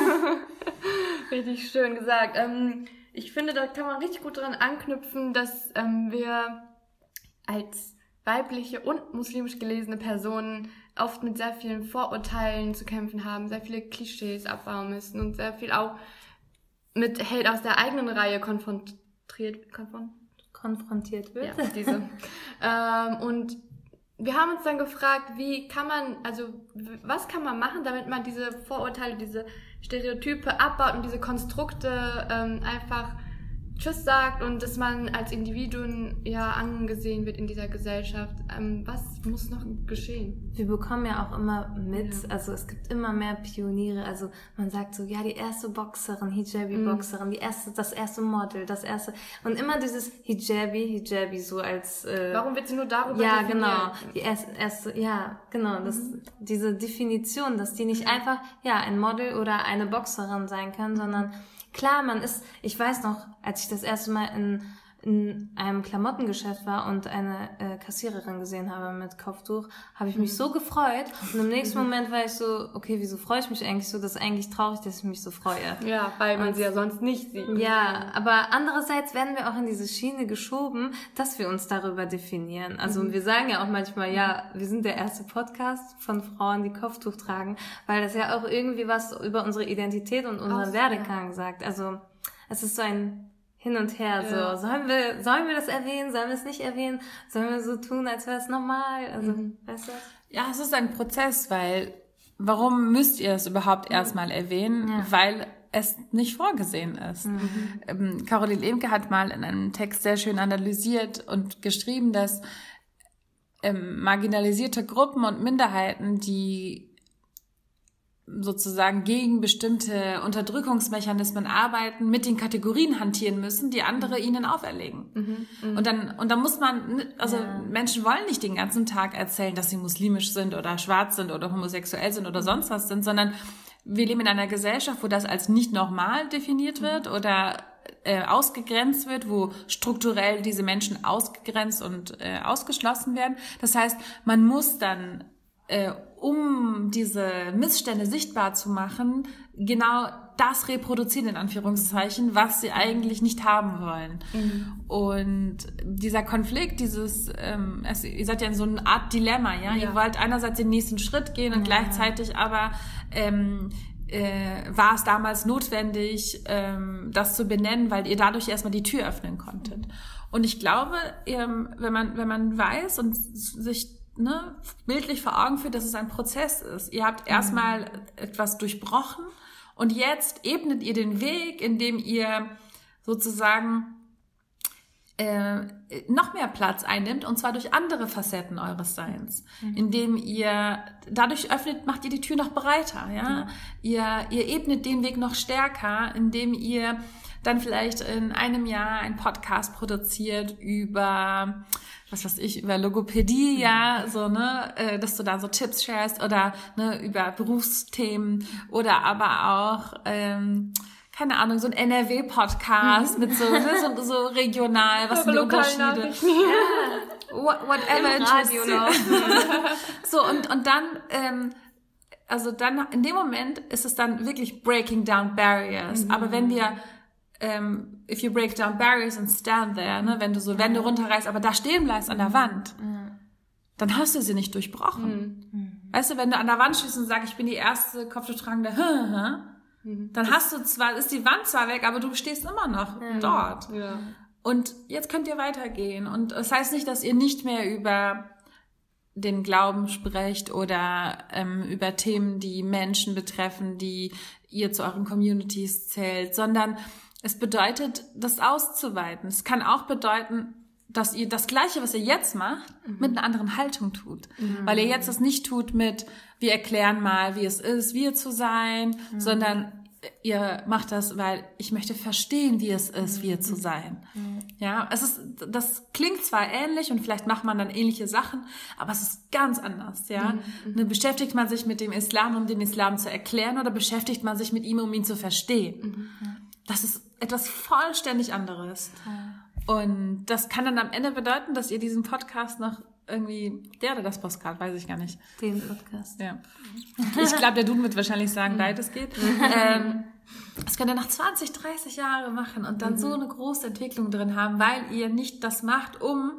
Richtig schön gesagt. Ähm, ich finde, da kann man richtig gut dran anknüpfen, dass ähm, wir als weibliche und muslimisch gelesene Personen oft mit sehr vielen Vorurteilen zu kämpfen haben, sehr viele Klischees abbauen müssen und sehr viel auch mit Hate aus der eigenen Reihe konfrontiert, konfront, konfrontiert wird. Ja, diese. ähm, und wir haben uns dann gefragt, wie kann man, also was kann man machen, damit man diese Vorurteile, diese Stereotype abbaut und diese Konstrukte ähm, einfach Tschüss sagt und dass man als Individuen ja angesehen wird in dieser Gesellschaft. Ähm, was muss noch geschehen? Wir bekommen ja auch immer mit, ja. also es gibt immer mehr Pioniere, also man sagt so, ja, die erste Boxerin, Hijabi-Boxerin, mm. die erste, das erste Model, das erste, und immer dieses Hijabi, Hijabi so als... Äh, Warum wird sie nur darüber Ja, definiert? genau, die erste, erste ja, genau, das, mm. diese Definition, dass die nicht mm. einfach, ja, ein Model oder eine Boxerin sein können, sondern klar, man ist, ich weiß noch, als ich das erste Mal in, in einem Klamottengeschäft war und eine äh, Kassiererin gesehen habe mit Kopftuch, habe ich mich mhm. so gefreut. Und im nächsten Moment war ich so, okay, wieso freue ich mich eigentlich so? Das ist eigentlich traurig, dass ich mich so freue. Ja, weil man und, sie ja sonst nicht sieht. Ja, aber andererseits werden wir auch in diese Schiene geschoben, dass wir uns darüber definieren. Also mhm. wir sagen ja auch manchmal, ja, wir sind der erste Podcast von Frauen, die Kopftuch tragen, weil das ja auch irgendwie was über unsere Identität und unseren Aus, Werdegang ja. sagt. Also es ist so ein Hin und Her, ja. so, sollen wir, sollen wir das erwähnen, sollen wir es nicht erwähnen, sollen wir so tun, als wäre es normal, also, mhm. weißt du? Ja, es ist ein Prozess, weil, warum müsst ihr es überhaupt mhm. erstmal erwähnen? Ja. Weil es nicht vorgesehen ist. Mhm. Ähm, Caroline Lemke hat mal in einem Text sehr schön analysiert und geschrieben, dass ähm, marginalisierte Gruppen und Minderheiten, die sozusagen gegen bestimmte Unterdrückungsmechanismen arbeiten, mit den Kategorien hantieren müssen, die andere ihnen auferlegen. Mhm, mh. Und dann und dann muss man, also ja. Menschen wollen nicht den ganzen Tag erzählen, dass sie muslimisch sind oder schwarz sind oder homosexuell sind oder sonst was sind, sondern wir leben in einer Gesellschaft, wo das als nicht normal definiert wird oder äh, ausgegrenzt wird, wo strukturell diese Menschen ausgegrenzt und äh, ausgeschlossen werden. Das heißt, man muss dann, äh, um diese Missstände sichtbar zu machen, genau das reproduzieren, in Anführungszeichen, was sie eigentlich nicht haben wollen. Mhm. Und dieser Konflikt, dieses, ähm, es, ihr seid ja in so einer Art Dilemma, ja? ja. Ihr wollt einerseits den nächsten Schritt gehen und ja. gleichzeitig aber ähm, äh, war es damals notwendig, ähm, das zu benennen, weil ihr dadurch erstmal die Tür öffnen konntet. Und ich glaube, ähm, wenn man wenn man weiß und sich ne, bildlich vor Augen führt, dass es ein Prozess ist. Ihr habt erstmal mhm. etwas durchbrochen und jetzt ebnet ihr den Weg, indem ihr sozusagen äh, noch mehr Platz einnimmt, und zwar durch andere Facetten eures Seins, mhm. indem ihr dadurch öffnet, macht ihr die Tür noch breiter, ja. Mhm. Ihr ihr ebnet den Weg noch stärker, indem ihr dann vielleicht in einem Jahr einen Podcast produziert über, was weiß ich, über Logopädie, ja, so, ne, äh, dass du da so Tipps sharest oder, ne, über Berufsthemen oder aber auch, ähm, keine Ahnung, so ein N R W-Podcast mit so, ne, so, so regional, was sind die Unterschiede? Ja, whatever interests you. So, und, und dann, ähm, also dann, in dem Moment ist es dann wirklich breaking down barriers. Mhm. Aber wenn wir, ähm, if you break down barriers and stand there, ne, wenn du so Wände runterreißt, aber da stehen bleibst an der Wand, mhm. dann hast du sie nicht durchbrochen. Mhm. Weißt du, wenn du an der Wand stehst und sagst, ich bin die erste kopftuchtragende, dann hast du zwar, ist die Wand zwar weg, aber du stehst immer noch ja. dort. Ja. Und jetzt könnt ihr weitergehen. Und das heißt nicht, dass ihr nicht mehr über den Glauben sprecht oder ähm, über Themen, die Menschen betreffen, die ihr zu euren Communities zählt, sondern es bedeutet, das auszuweiten. Es kann auch bedeuten, dass ihr das Gleiche, was ihr jetzt macht, mhm. mit einer anderen Haltung tut. Mhm. Weil ihr jetzt das nicht tut mit, wir erklären mal, wie es ist, wir zu sein, mhm. sondern ihr macht das, weil ich möchte verstehen, wie es ist, wir zu sein. Mhm. Ja, es ist, das klingt zwar ähnlich und vielleicht macht man dann ähnliche Sachen, aber es ist ganz anders, ja. Mhm. Ne, beschäftigt man sich mit dem Islam, um den Islam zu erklären, oder beschäftigt man sich mit ihm, um ihn zu verstehen? Mhm. Das ist etwas vollständig anderes. Mhm. Und das kann dann am Ende bedeuten, dass ihr diesen Podcast noch irgendwie, der oder das Postcard, weiß ich gar nicht. Den Podcast. Ja. Ich glaube, der Duden wird wahrscheinlich sagen, beides geht. ähm, das könnt ihr nach zwanzig, dreißig Jahre machen und dann mhm. so eine große Entwicklung drin haben, weil ihr nicht das macht, um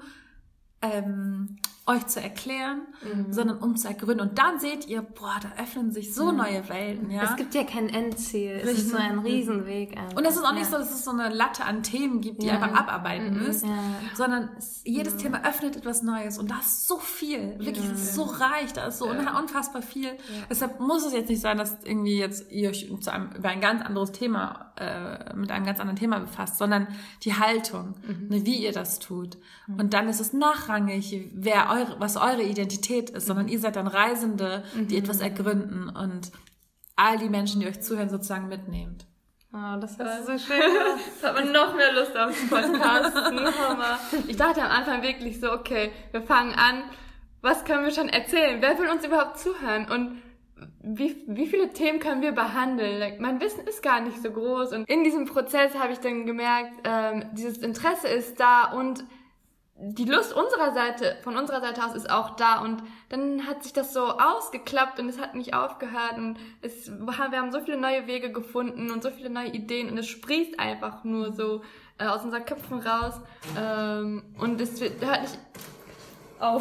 ähm, euch zu erklären, mhm. sondern um zu ergründen. Und dann seht ihr, boah, da öffnen sich so mhm. neue Welten, ja. Es gibt ja kein Endziel. Es Richtig. Ist so ein Riesenweg. Einfach. Und es ist auch nicht ja. so, dass es so eine Latte an Themen gibt, die ja. einfach abarbeiten mhm. müsst, ja. sondern jedes mhm. Thema öffnet etwas Neues. Und da ist so viel. Wirklich, ja. es ist so reich, da ist so ja. unfassbar viel. Ja. Deshalb muss es jetzt nicht sein, dass irgendwie jetzt ihr euch zu einem, über ein ganz anderes Thema, äh, mit einem ganz anderen Thema befasst, sondern die Haltung, mhm. ne, wie ihr das tut. Mhm. Und dann ist es nachrangig, wer eure, was eure Identität ist, sondern ihr seid dann Reisende, die mhm. etwas ergründen und all die Menschen, die euch zuhören, sozusagen mitnehmt. Oh, das ist so schön. Jetzt hat man noch mehr Lust auf den Podcast. Ich dachte am Anfang wirklich so, okay, wir fangen an, was können wir schon erzählen? Wer will uns überhaupt zuhören? Und wie, wie viele Themen können wir behandeln? Like, mein Wissen ist gar nicht so groß. Und in diesem Prozess habe ich dann gemerkt, ähm, dieses Interesse ist da und die Lust unserer Seite, von unserer Seite aus ist auch da, und dann hat sich das so ausgeklappt und es hat nicht aufgehört und es, wir haben so viele neue Wege gefunden und so viele neue Ideen und es sprießt einfach nur so äh, aus unseren Köpfen raus ähm, und es wird, hört nicht auf.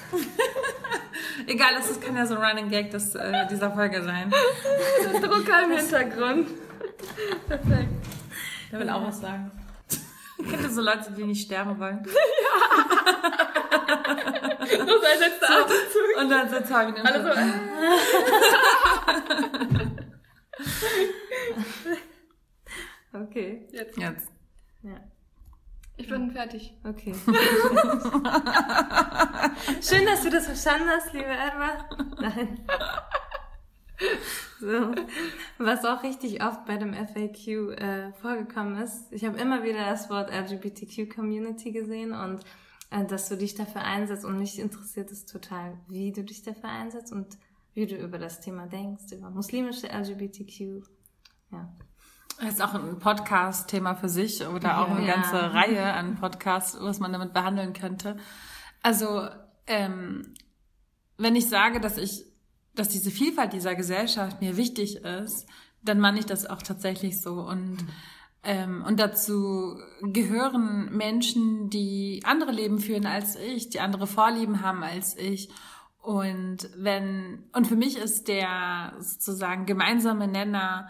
Egal, das kann ja so ein Running Gag des, äh, dieser Folge sein. Drucker im Hintergrund. Perfekt. Der will auch was sagen. Kennt ihr so Leute, die nicht sterben wollen? Ja. Noch ein letzter so, Atemzug. Und dann so zwei Minuten. Alle so. Okay. Jetzt. Jetzt. Ja. Ich bin fertig. Okay. Schön, dass du das verstanden hast, liebe Erwa. Nein. So. Was auch richtig oft bei dem F A Q äh, vorgekommen ist, ich habe immer wieder das Wort L G B T Q Community gesehen und äh, dass du dich dafür einsetzt, und mich interessiert es total, wie du dich dafür einsetzt und wie du über das Thema denkst, über muslimische L G B T Q. Ja. Das ist auch ein Podcast-Thema für sich oder auch eine ja. ganze Reihe an Podcasts, was man damit behandeln könnte. Also, ähm, wenn ich sage, dass ich, dass diese Vielfalt dieser Gesellschaft mir wichtig ist, dann meine ich das auch tatsächlich so. Und, ähm, und dazu gehören Menschen, die andere Leben führen als ich, die andere Vorlieben haben als ich. Und wenn, und für mich ist der sozusagen gemeinsame Nenner,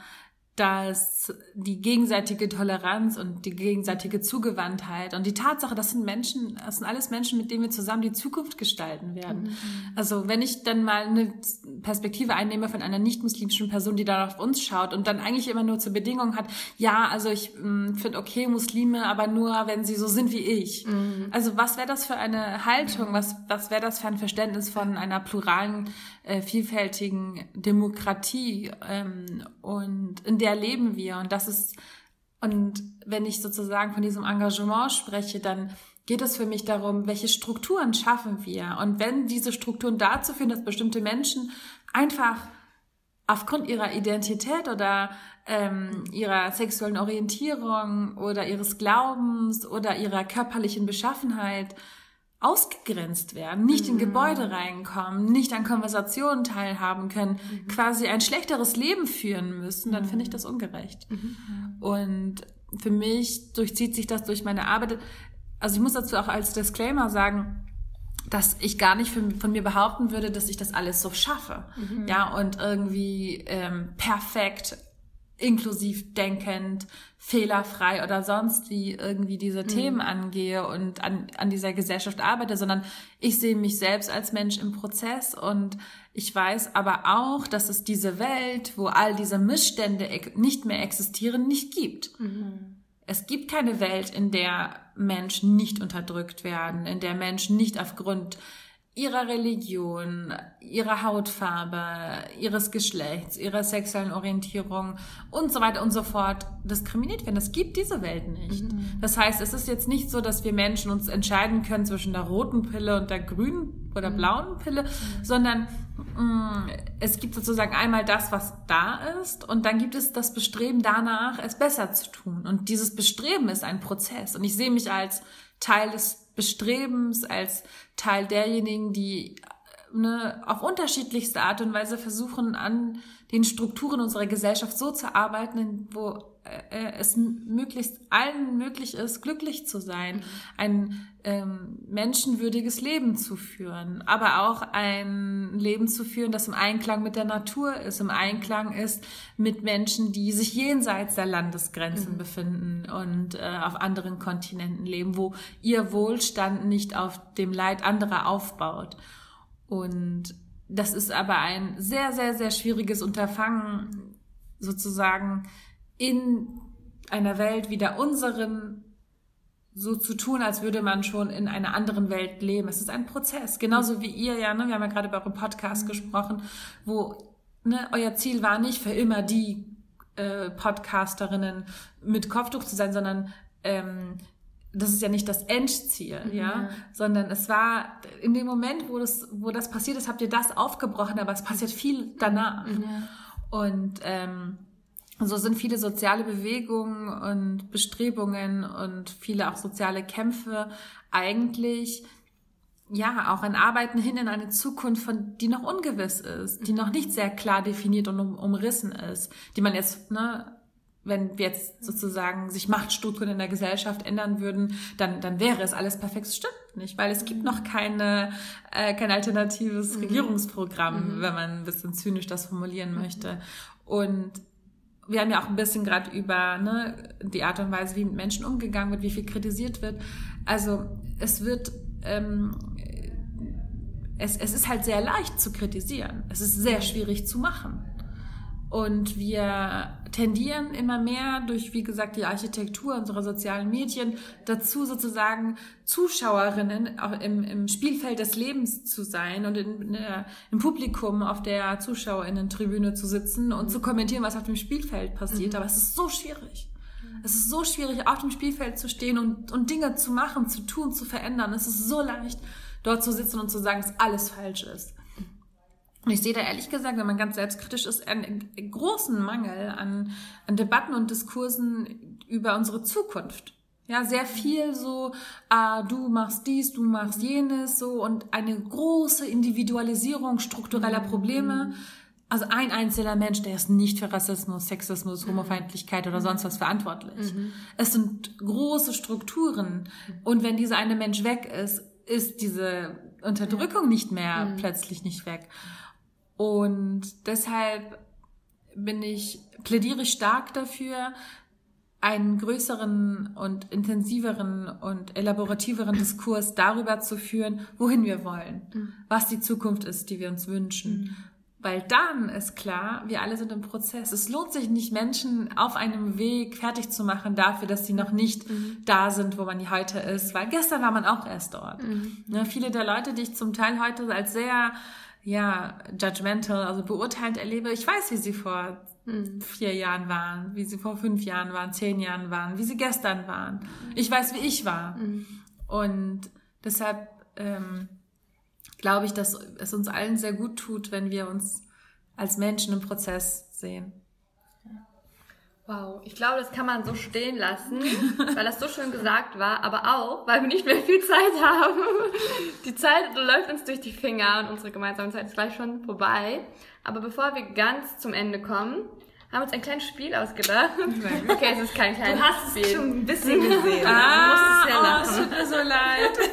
dass die gegenseitige Toleranz und die gegenseitige Zugewandtheit und die Tatsache, das sind Menschen, das sind alles Menschen, mit denen wir zusammen die Zukunft gestalten werden. Mhm. Also wenn ich dann mal eine Perspektive einnehme von einer nicht-muslimischen Person, die da auf uns schaut und dann eigentlich immer nur zur Bedingung hat, ja, also ich finde okay Muslime, aber nur, wenn sie so sind wie ich. Mhm. Also was wäre das für eine Haltung, was, was wäre das für ein Verständnis von einer pluralen, äh, vielfältigen Demokratie, ähm, und in der leben wir, und das ist, und wenn ich sozusagen von diesem Engagement spreche, dann geht es für mich darum, welche Strukturen schaffen wir, und wenn diese Strukturen dazu führen, dass bestimmte Menschen einfach aufgrund ihrer Identität oder ähm, ihrer sexuellen Orientierung oder ihres Glaubens oder ihrer körperlichen Beschaffenheit ausgegrenzt werden, nicht in Gebäude reinkommen, nicht an Konversationen teilhaben können, mhm. quasi ein schlechteres Leben führen müssen, dann mhm. finde ich das ungerecht. Mhm. Und für mich durchzieht sich das durch meine Arbeit. Also ich muss dazu auch als Disclaimer sagen, dass ich gar nicht für, von mir behaupten würde, dass ich das alles so schaffe. Mhm. Ja, und irgendwie ähm, perfekt, inklusiv denkend, fehlerfrei oder sonst wie irgendwie diese mhm. Themen angehe und an, an dieser Gesellschaft arbeite, sondern ich sehe mich selbst als Mensch im Prozess, und ich weiß aber auch, dass es diese Welt, wo all diese Missstände nicht mehr existieren, nicht gibt. Mhm. Es gibt keine Welt, in der Menschen nicht unterdrückt werden, in der Menschen nicht aufgrund ihrer Religion, ihrer Hautfarbe, ihres Geschlechts, ihrer sexuellen Orientierung und so weiter und so fort diskriminiert werden. Es gibt diese Welt nicht. Mhm. Das heißt, es ist jetzt nicht so, dass wir Menschen uns entscheiden können zwischen der roten Pille und der grünen oder mhm. blauen Pille, mhm. sondern mh, es gibt sozusagen einmal das, was da ist, und dann gibt es das Bestreben danach, es besser zu tun. Und dieses Bestreben ist ein Prozess. Und ich sehe mich als Teil des Bestrebens, als Teil derjenigen, die ne, auf unterschiedlichste Art und Weise versuchen, an den Strukturen unserer Gesellschaft so zu arbeiten, wo äh, es möglichst allen möglich ist, glücklich zu sein, mhm. ein ähm, menschenwürdiges Leben zu führen, aber auch ein Leben zu führen, das im Einklang mit der Natur ist, im Einklang ist mit Menschen, die sich jenseits der Landesgrenzen mhm. befinden und äh, auf anderen Kontinenten leben, wo ihr Wohlstand nicht auf dem Leid anderer aufbaut. Und das ist aber ein sehr, sehr, sehr schwieriges Unterfangen, sozusagen in einer Welt wie der unseren so zu tun, als würde man schon in einer anderen Welt leben. Es ist ein Prozess, genauso wie ihr ja, ne, wir haben ja gerade über euren Podcast mhm. gesprochen, wo ne, euer Ziel war nicht für immer die äh, Podcasterinnen mit Kopftuch zu sein, sondern ähm, das ist ja nicht das Endziel, mhm. ja, sondern es war in dem Moment, wo das, wo das passiert ist, habt ihr das aufgebrochen, aber es passiert viel danach. Mhm. Und ähm, so sind viele soziale Bewegungen und Bestrebungen und viele auch soziale Kämpfe eigentlich ja auch ein Arbeiten hin in eine Zukunft, von die noch ungewiss ist, die noch nicht sehr klar definiert und um, umrissen ist, die man jetzt, ne, wenn wir jetzt sozusagen sich Machtstrukturen in der Gesellschaft ändern würden, dann dann wäre es alles perfekt. Das stimmt nicht, weil es gibt noch keine äh, kein alternatives mhm. Regierungsprogramm, mhm. wenn man ein bisschen zynisch das formulieren möchte. Und wir haben ja auch ein bisschen gerade über ne, die Art und Weise, wie mit Menschen umgegangen wird, wie viel kritisiert wird. Also es wird, ähm, es, es ist halt sehr leicht zu kritisieren. Es ist sehr schwierig zu machen. Und wir tendieren immer mehr durch, wie gesagt, die Architektur unserer sozialen Medien dazu, sozusagen Zuschauerinnen auch im, im Spielfeld des Lebens zu sein und in, in der, im Publikum auf der ZuschauerInnen-Tribüne zu sitzen und zu kommentieren, was auf dem Spielfeld passiert. Mhm. Aber es ist so schwierig. Es ist so schwierig, auf dem Spielfeld zu stehen und, und Dinge zu machen, zu tun, zu verändern. Es ist so leicht, dort zu sitzen und zu sagen, dass alles falsch ist. Und ich sehe da ehrlich gesagt, wenn man ganz selbstkritisch ist, einen großen Mangel an, an Debatten und Diskursen über unsere Zukunft. Ja, sehr viel so, ah, du machst dies, du machst jenes, so, und eine große Individualisierung struktureller Probleme. Also ein einzelner Mensch, der ist nicht für Rassismus, Sexismus, Homofeindlichkeit oder sonst was verantwortlich. Mhm. Es sind große Strukturen. Und wenn dieser eine Mensch weg ist, ist diese Unterdrückung nicht mehr, mhm. plötzlich nicht weg. Und deshalb bin ich, plädiere ich stark dafür, einen größeren und intensiveren und elaborativeren Diskurs darüber zu führen, wohin wir wollen, mhm. was die Zukunft ist, die wir uns wünschen. Mhm. Weil dann ist klar, wir alle sind im Prozess. Es lohnt sich nicht, Menschen auf einem Weg fertig zu machen dafür, dass sie noch nicht mhm. da sind, wo man heute ist. Weil gestern war man auch erst dort. Mhm. Ja, viele der Leute, die ich zum Teil heute als sehr ja judgmental, also beurteilend erlebe, ich weiß, wie sie vor mhm. vier Jahren waren, wie sie vor fünf Jahren waren, zehn Jahren waren, wie sie gestern waren. Ich weiß, wie ich war. Mhm. Und deshalb ähm, glaube ich, dass es uns allen sehr gut tut, wenn wir uns als Menschen im Prozess sehen. Wow, ich glaube, das kann man so stehen lassen, weil das so schön gesagt war, aber auch, weil wir nicht mehr viel Zeit haben. Die Zeit läuft uns durch die Finger und unsere gemeinsame Zeit ist gleich schon vorbei. Aber bevor wir ganz zum Ende kommen, haben wir uns ein kleines Spiel ausgedacht. Okay, es ist kein kleines Spiel. Du hast es schon ein bisschen gesehen. Ah, du musstest ja lachen. Oh, es tut mir so leid.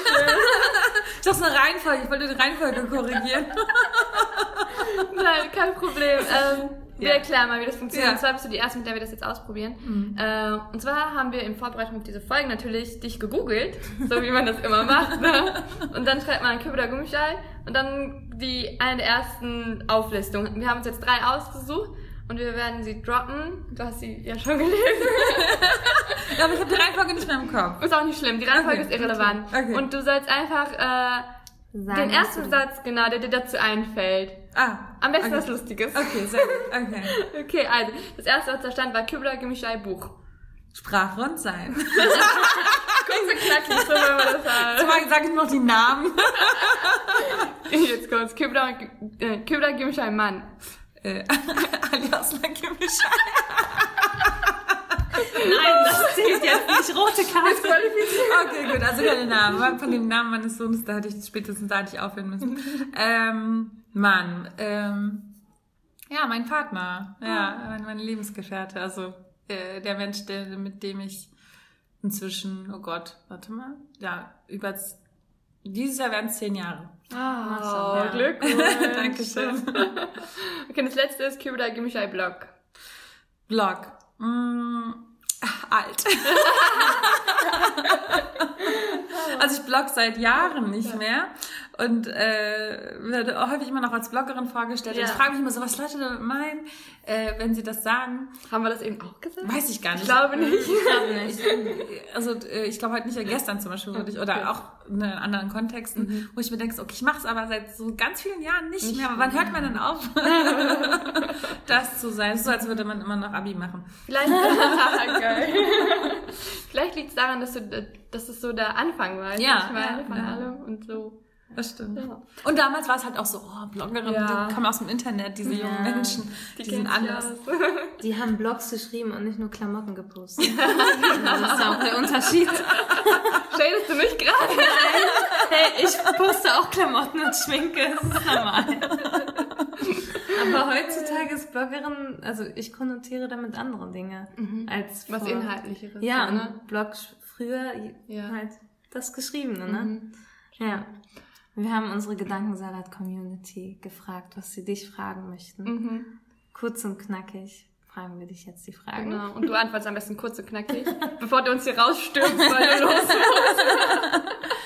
Das ist eine Reihenfolge. Ich wollte die Reihenfolge korrigieren. Nein, kein Problem. Ähm, wir ja. erklären mal, wie das funktioniert. Ja. Und zwar bist du die Erste, mit der wir das jetzt ausprobieren. Mhm. Äh, und zwar haben wir in Vorbereitung auf diese Folge natürlich dich gegoogelt, so wie man das immer macht. Ne? Und dann schreibt man Kübra Gümüşay und dann die eine der ersten Auflistungen. Wir haben uns jetzt drei ausgesucht. Und wir werden sie droppen. Du hast sie ja schon gelesen. Ja, aber ich habe die Reihenfolge nicht mehr im Kopf. Ist auch nicht schlimm. Die Reihenfolge okay. ist irrelevant. Okay. Und du sollst einfach äh, den ersten Satz, genau, der dir dazu einfällt. Ah. Am besten okay. was Lustiges. Okay, sehr gut. Okay. Okay, also, das erste, was da stand, war Kübra Gümüşay Buch. Sprache und Sein. Guck so knackig, so wenn man das sagt. So, sag ich noch die Namen. Jetzt kommt's. Kübra, äh, Kübra Gümüşay Mann. Äh, alias Gümüşay. Nein, das zählt jetzt nicht. Rote Karte. Okay, gut, also der Name. Von dem Namen meines Sohnes, da hätte ich spätestens da hätte ich aufhören müssen. Ähm, Mann, ähm, ja, mein Partner, ja, mein, mein Lebensgefährte, also äh, der Mensch, der, mit dem ich inzwischen, oh Gott, warte mal, ja, über dieses Jahr werden es zehn Jahre. Ah, oh, ja. Glückwunsch. Dankeschön. Okay, das letzte ist Kübra Gümüşay Blog. Blog. Mm, alt. Also ich blogge seit Jahren nicht mehr und äh, werde häufig immer noch als Bloggerin vorgestellt. Ja. Und ich frage mich immer so, was Leute damit meinen, äh, wenn sie das sagen. Haben wir das eben auch gesagt? Weiß ich gar nicht. Ich glaube nicht. Ich glaube nicht. Ich, also äh, ich glaube heute nicht, gestern zum Beispiel würde ich, oder okay. auch in anderen Kontexten, mhm. wo ich mir denke, okay, ich mache es aber seit so ganz vielen Jahren nicht, nicht mehr. Aber wann hört man denn auf, das zu sein? So, als würde man immer noch Abi machen. Vielleicht, geil. Vielleicht liegt es daran, dass du, dass es so der Anfang war. Ja, ich meine, ja, von ja. allem und so. Das stimmt. Ja. Und damals war es halt auch so, oh, Bloggerin, ja. die kommen aus dem Internet, diese ja. jungen Menschen, die, die sind anders. Die haben Blogs geschrieben und nicht nur Klamotten gepostet. Das ist auch der Unterschied. Shadest du mich gerade? Nein. Hey, ich poste auch Klamotten und Schminke, das ist normal. Aber heutzutage ist Bloggerin, also ich konnotiere damit andere Dinge. Mhm. als Was vor, Inhaltlicheres. Ja, und ne? Blog früher ja. halt das Geschriebene, ne? Mhm. Ja. Wir haben unsere Gedankensalat-Community gefragt, was sie dich fragen möchten. Mhm. Kurz und knackig fragen wir dich jetzt die Fragen. Genau. Und du antwortest am besten kurz und knackig, bevor du uns hier rausstürmst, weil du los musst.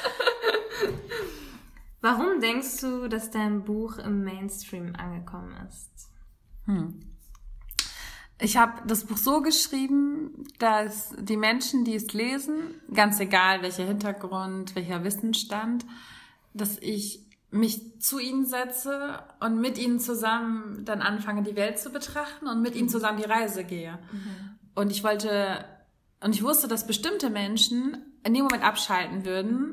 Warum denkst du, dass dein Buch im Mainstream angekommen ist? Hm. Ich habe das Buch so geschrieben, dass die Menschen, die es lesen, ganz egal welcher Hintergrund, welcher Wissensstand, dass ich mich zu ihnen setze und mit ihnen zusammen dann anfange, die Welt zu betrachten und mit ihnen zusammen die Reise gehe. Mhm. Und ich wollte, und ich wusste, dass bestimmte Menschen in dem Moment abschalten würden,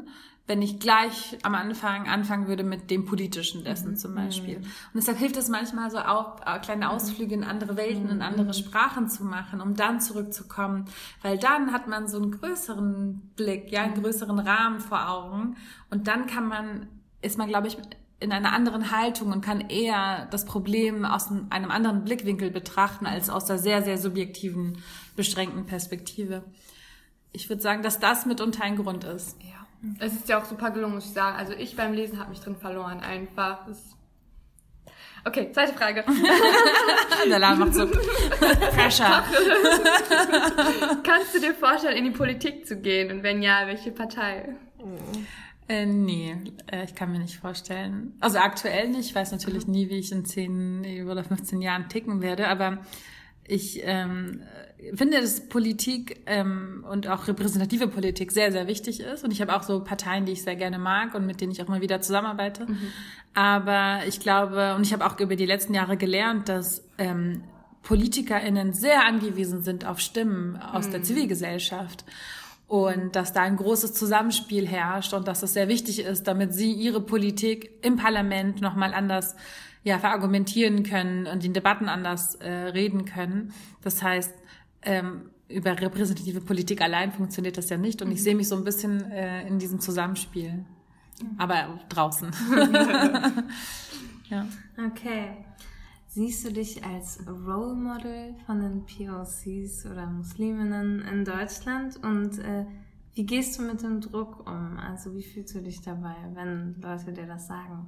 wenn ich gleich am Anfang anfangen würde mit dem Politischen dessen mhm. zum Beispiel. Und deshalb hilft es manchmal so auch, kleine Ausflüge in andere Welten, in andere Sprachen zu machen, um dann zurückzukommen. Weil dann hat man so einen größeren Blick, ja, einen größeren Rahmen vor Augen. Und dann kann man, ist man, glaube ich, in einer anderen Haltung und kann eher das Problem aus einem anderen Blickwinkel betrachten, als aus der sehr, sehr subjektiven, beschränkten Perspektive. Ich würde sagen, dass das mitunter ein Grund ist. Ja. Es ist ja auch super gelungen, muss ich sagen. Also ich beim Lesen habe mich drin verloren einfach. Das okay, zweite Frage. Der Laden macht so Pressure. Kannst du dir vorstellen, in die Politik zu gehen? Und wenn ja, welche Partei? Äh, nee, äh, ich kann mir nicht vorstellen. Also aktuell nicht. Ich weiß natürlich nie, wie ich in zehn oder fünfzehn Jahren ticken werde. Aber ich ähm, finde, dass Politik ähm, und auch repräsentative Politik sehr, sehr wichtig ist. Und ich habe auch so Parteien, die ich sehr gerne mag und mit denen ich auch mal wieder zusammenarbeite. Mhm. Aber ich glaube, und ich habe auch über die letzten Jahre gelernt, dass ähm, PolitikerInnen sehr angewiesen sind auf Stimmen aus mhm. der Zivilgesellschaft. Und dass da ein großes Zusammenspiel herrscht und dass es sehr wichtig ist, damit sie ihre Politik im Parlament nochmal anders ja verargumentieren können und in Debatten anders äh, reden können. Das heißt, ähm, über repräsentative Politik allein funktioniert das ja nicht. Und ich sehe mich so ein bisschen äh, in diesem Zusammenspiel. Aber draußen. Ja. Okay. Siehst du dich als Role Model von den P O Cs oder Musliminnen in Deutschland? Und äh, wie gehst du mit dem Druck um? Also wie fühlst du dich dabei, wenn Leute dir das sagen?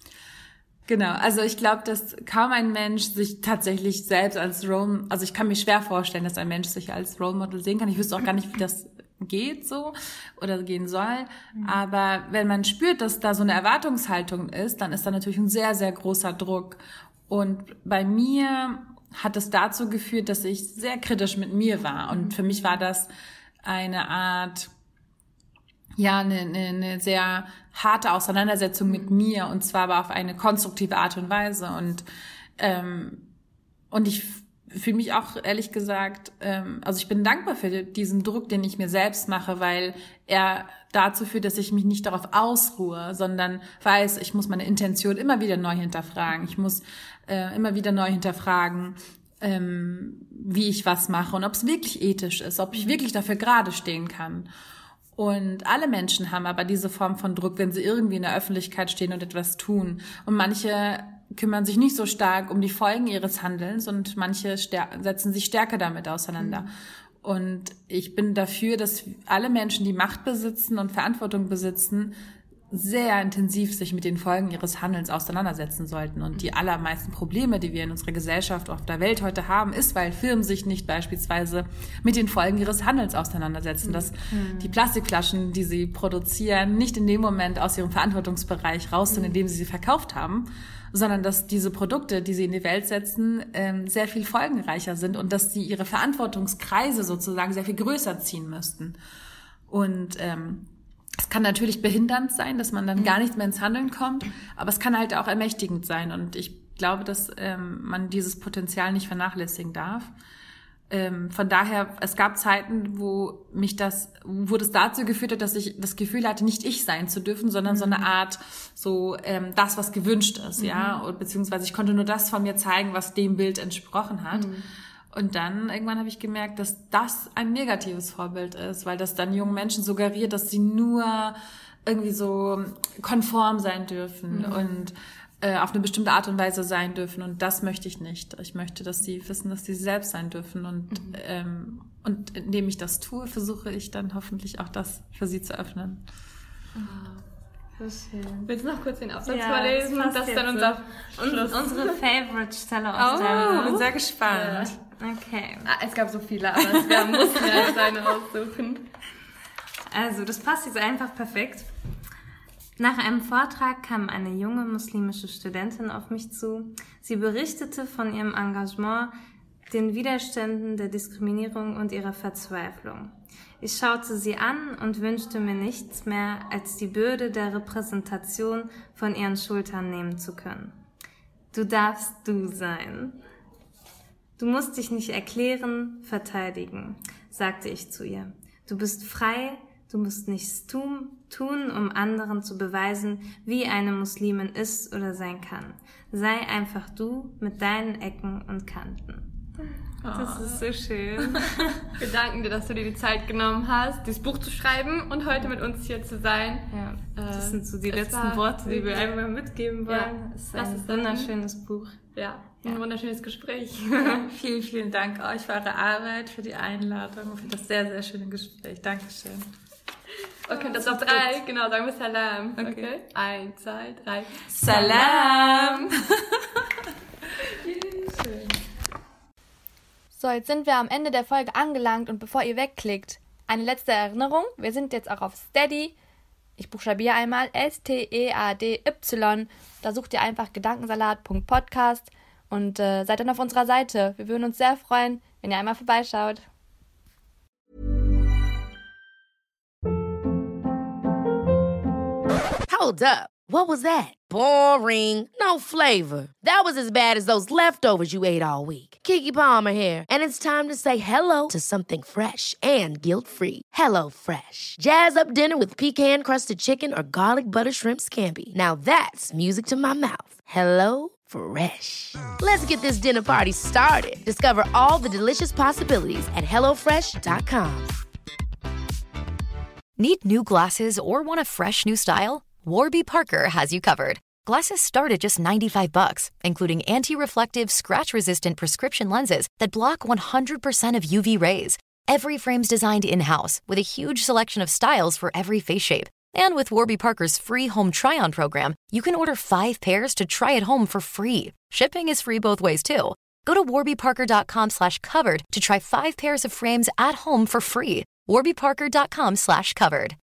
Genau, also ich glaube, dass kaum ein Mensch sich tatsächlich selbst als Role, also ich kann mir schwer vorstellen, dass ein Mensch sich als Role Model sehen kann. Ich wüsste auch gar nicht, wie das geht so oder gehen soll. Mhm. Aber wenn man spürt, dass da so eine Erwartungshaltung ist, dann ist da natürlich ein sehr, sehr großer Druck. Und bei mir hat es dazu geführt, dass ich sehr kritisch mit mir war. Und für mich war das eine Art, ja, eine, eine, eine sehr harte Auseinandersetzung mit mir, und zwar aber auf eine konstruktive Art und Weise. Und ähm, und ich fühle mich auch, ehrlich gesagt, ähm, also ich bin dankbar für diesen Druck, den ich mir selbst mache, weil er dazu führt, dass ich mich nicht darauf ausruhe, sondern weiß, ich muss meine Intention immer wieder neu hinterfragen. Ich muss äh, immer wieder neu hinterfragen, ähm, wie ich was mache und ob es wirklich ethisch ist, ob ich wirklich dafür gerade stehen kann. Und alle Menschen haben aber diese Form von Druck, wenn sie irgendwie in der Öffentlichkeit stehen und etwas tun. Und manche kümmern sich nicht so stark um die Folgen ihres Handelns und manche stär- setzen sich stärker damit auseinander. Mhm. Und ich bin dafür, dass alle Menschen, die Macht besitzen und Verantwortung besitzen, sehr intensiv sich mit den Folgen ihres Handelns auseinandersetzen sollten. Und die allermeisten Probleme, die wir in unserer Gesellschaft, auf der Welt heute haben, ist, weil Firmen sich nicht beispielsweise mit den Folgen ihres Handelns auseinandersetzen. Dass mhm. die Plastikflaschen, die sie produzieren, nicht in dem Moment aus ihrem Verantwortungsbereich raus sind, in dem sie sie verkauft haben, sondern dass diese Produkte, die sie in die Welt setzen, ähm, sehr viel folgenreicher sind und dass sie ihre Verantwortungskreise sozusagen sehr viel größer ziehen müssten. Und ähm, es kann natürlich behindernd sein, dass man dann gar nicht mehr ins Handeln kommt, aber es kann halt auch ermächtigend sein. Und ich glaube, dass ähm, man dieses Potenzial nicht vernachlässigen darf. Ähm, von daher, es gab Zeiten, wo mich das, wo das dazu geführt hat, dass ich das Gefühl hatte, nicht ich sein zu dürfen, sondern mhm. so eine Art, so ähm, das, was gewünscht ist, mhm. ja, und beziehungsweise ich konnte nur das von mir zeigen, was dem Bild entsprochen hat. Mhm. Und dann irgendwann habe ich gemerkt, dass das ein negatives Vorbild ist, weil das dann jungen Menschen suggeriert, dass sie nur irgendwie so konform sein dürfen mhm. und äh, auf eine bestimmte Art und Weise sein dürfen. Und das möchte ich nicht. Ich möchte, dass sie wissen, dass sie selbst sein dürfen. Und mhm. ähm, und indem ich das tue, versuche ich dann hoffentlich auch das für sie zu öffnen. Oh. Schön. Willst du noch kurz den Absatz ja, vorlesen? Das, das ist dann unser Schluss. Unsere Favorite-Stelle aus oh, der... Ich bin sehr gespannt. Ja. Okay. Ah, es gab so viele, aber wir mussten ja eine aussuchen. Also, das passt jetzt einfach perfekt. Nach einem Vortrag kam eine junge muslimische Studentin auf mich zu. Sie berichtete von ihrem Engagement, den Widerständen der Diskriminierung und ihrer Verzweiflung. Ich schaute sie an und wünschte mir nichts mehr, als die Bürde der Repräsentation von ihren Schultern nehmen zu können. Du darfst du sein. Du musst dich nicht erklären, verteidigen, sagte ich zu ihr. Du bist frei, Du musst nichts tun, tun, um anderen zu beweisen, wie eine Muslimin ist oder sein kann. Sei einfach du mit deinen Ecken und Kanten. Das ist so schön. Wir danken dir, dass du dir die Zeit genommen hast, dieses Buch zu schreiben und heute mit uns hier zu sein. Ja, das äh, sind so die letzten war, Worte, die wir einmal mitgeben wollen. Ja, es ist das ein ist wunderschönes Buch. Ja, ein ja. wunderschönes Gespräch. Vielen, vielen Dank euch für eure Arbeit, für die Einladung und für das sehr, sehr schöne Gespräch. Dankeschön. Okay, das auf drei, gut. Genau, sagen wir Salam. Okay. okay. Eins, zwei, drei. Salam! Schön. So, jetzt sind wir am Ende der Folge angelangt und bevor ihr wegklickt, eine letzte Erinnerung. Wir sind jetzt auch auf Steady. Ich buchstabiere einmal S T E A D Y. Da sucht ihr einfach gedankensalat punkt podcast und äh, seid dann auf unserer Seite. Wir würden uns sehr freuen, wenn ihr einmal vorbeischaut. Hold up. What was that? Boring. No flavor. That was as bad as those leftovers you ate all week. Keke Palmer here, and it's time to say hello to something fresh and guilt-free. Hello Fresh. Jazz up dinner with pecan-crusted chicken or garlic butter shrimp scampi. Now that's music to my mouth. Hello Fresh. Let's get this dinner party started. Discover all the delicious possibilities at hello fresh dot com. Need new glasses or want a fresh new style? Warby Parker has you covered. Glasses start at just ninety-five bucks, including anti-reflective, scratch-resistant prescription lenses that block one hundred percent of U V rays. Every frame's designed in-house with a huge selection of styles for every face shape. And with Warby Parker's free home try-on program, you can order five pairs to try at home for free. Shipping is free both ways, too. Go to warby parker dot com slash covered to try five pairs of frames at home for free. warby parker dot com slash covered.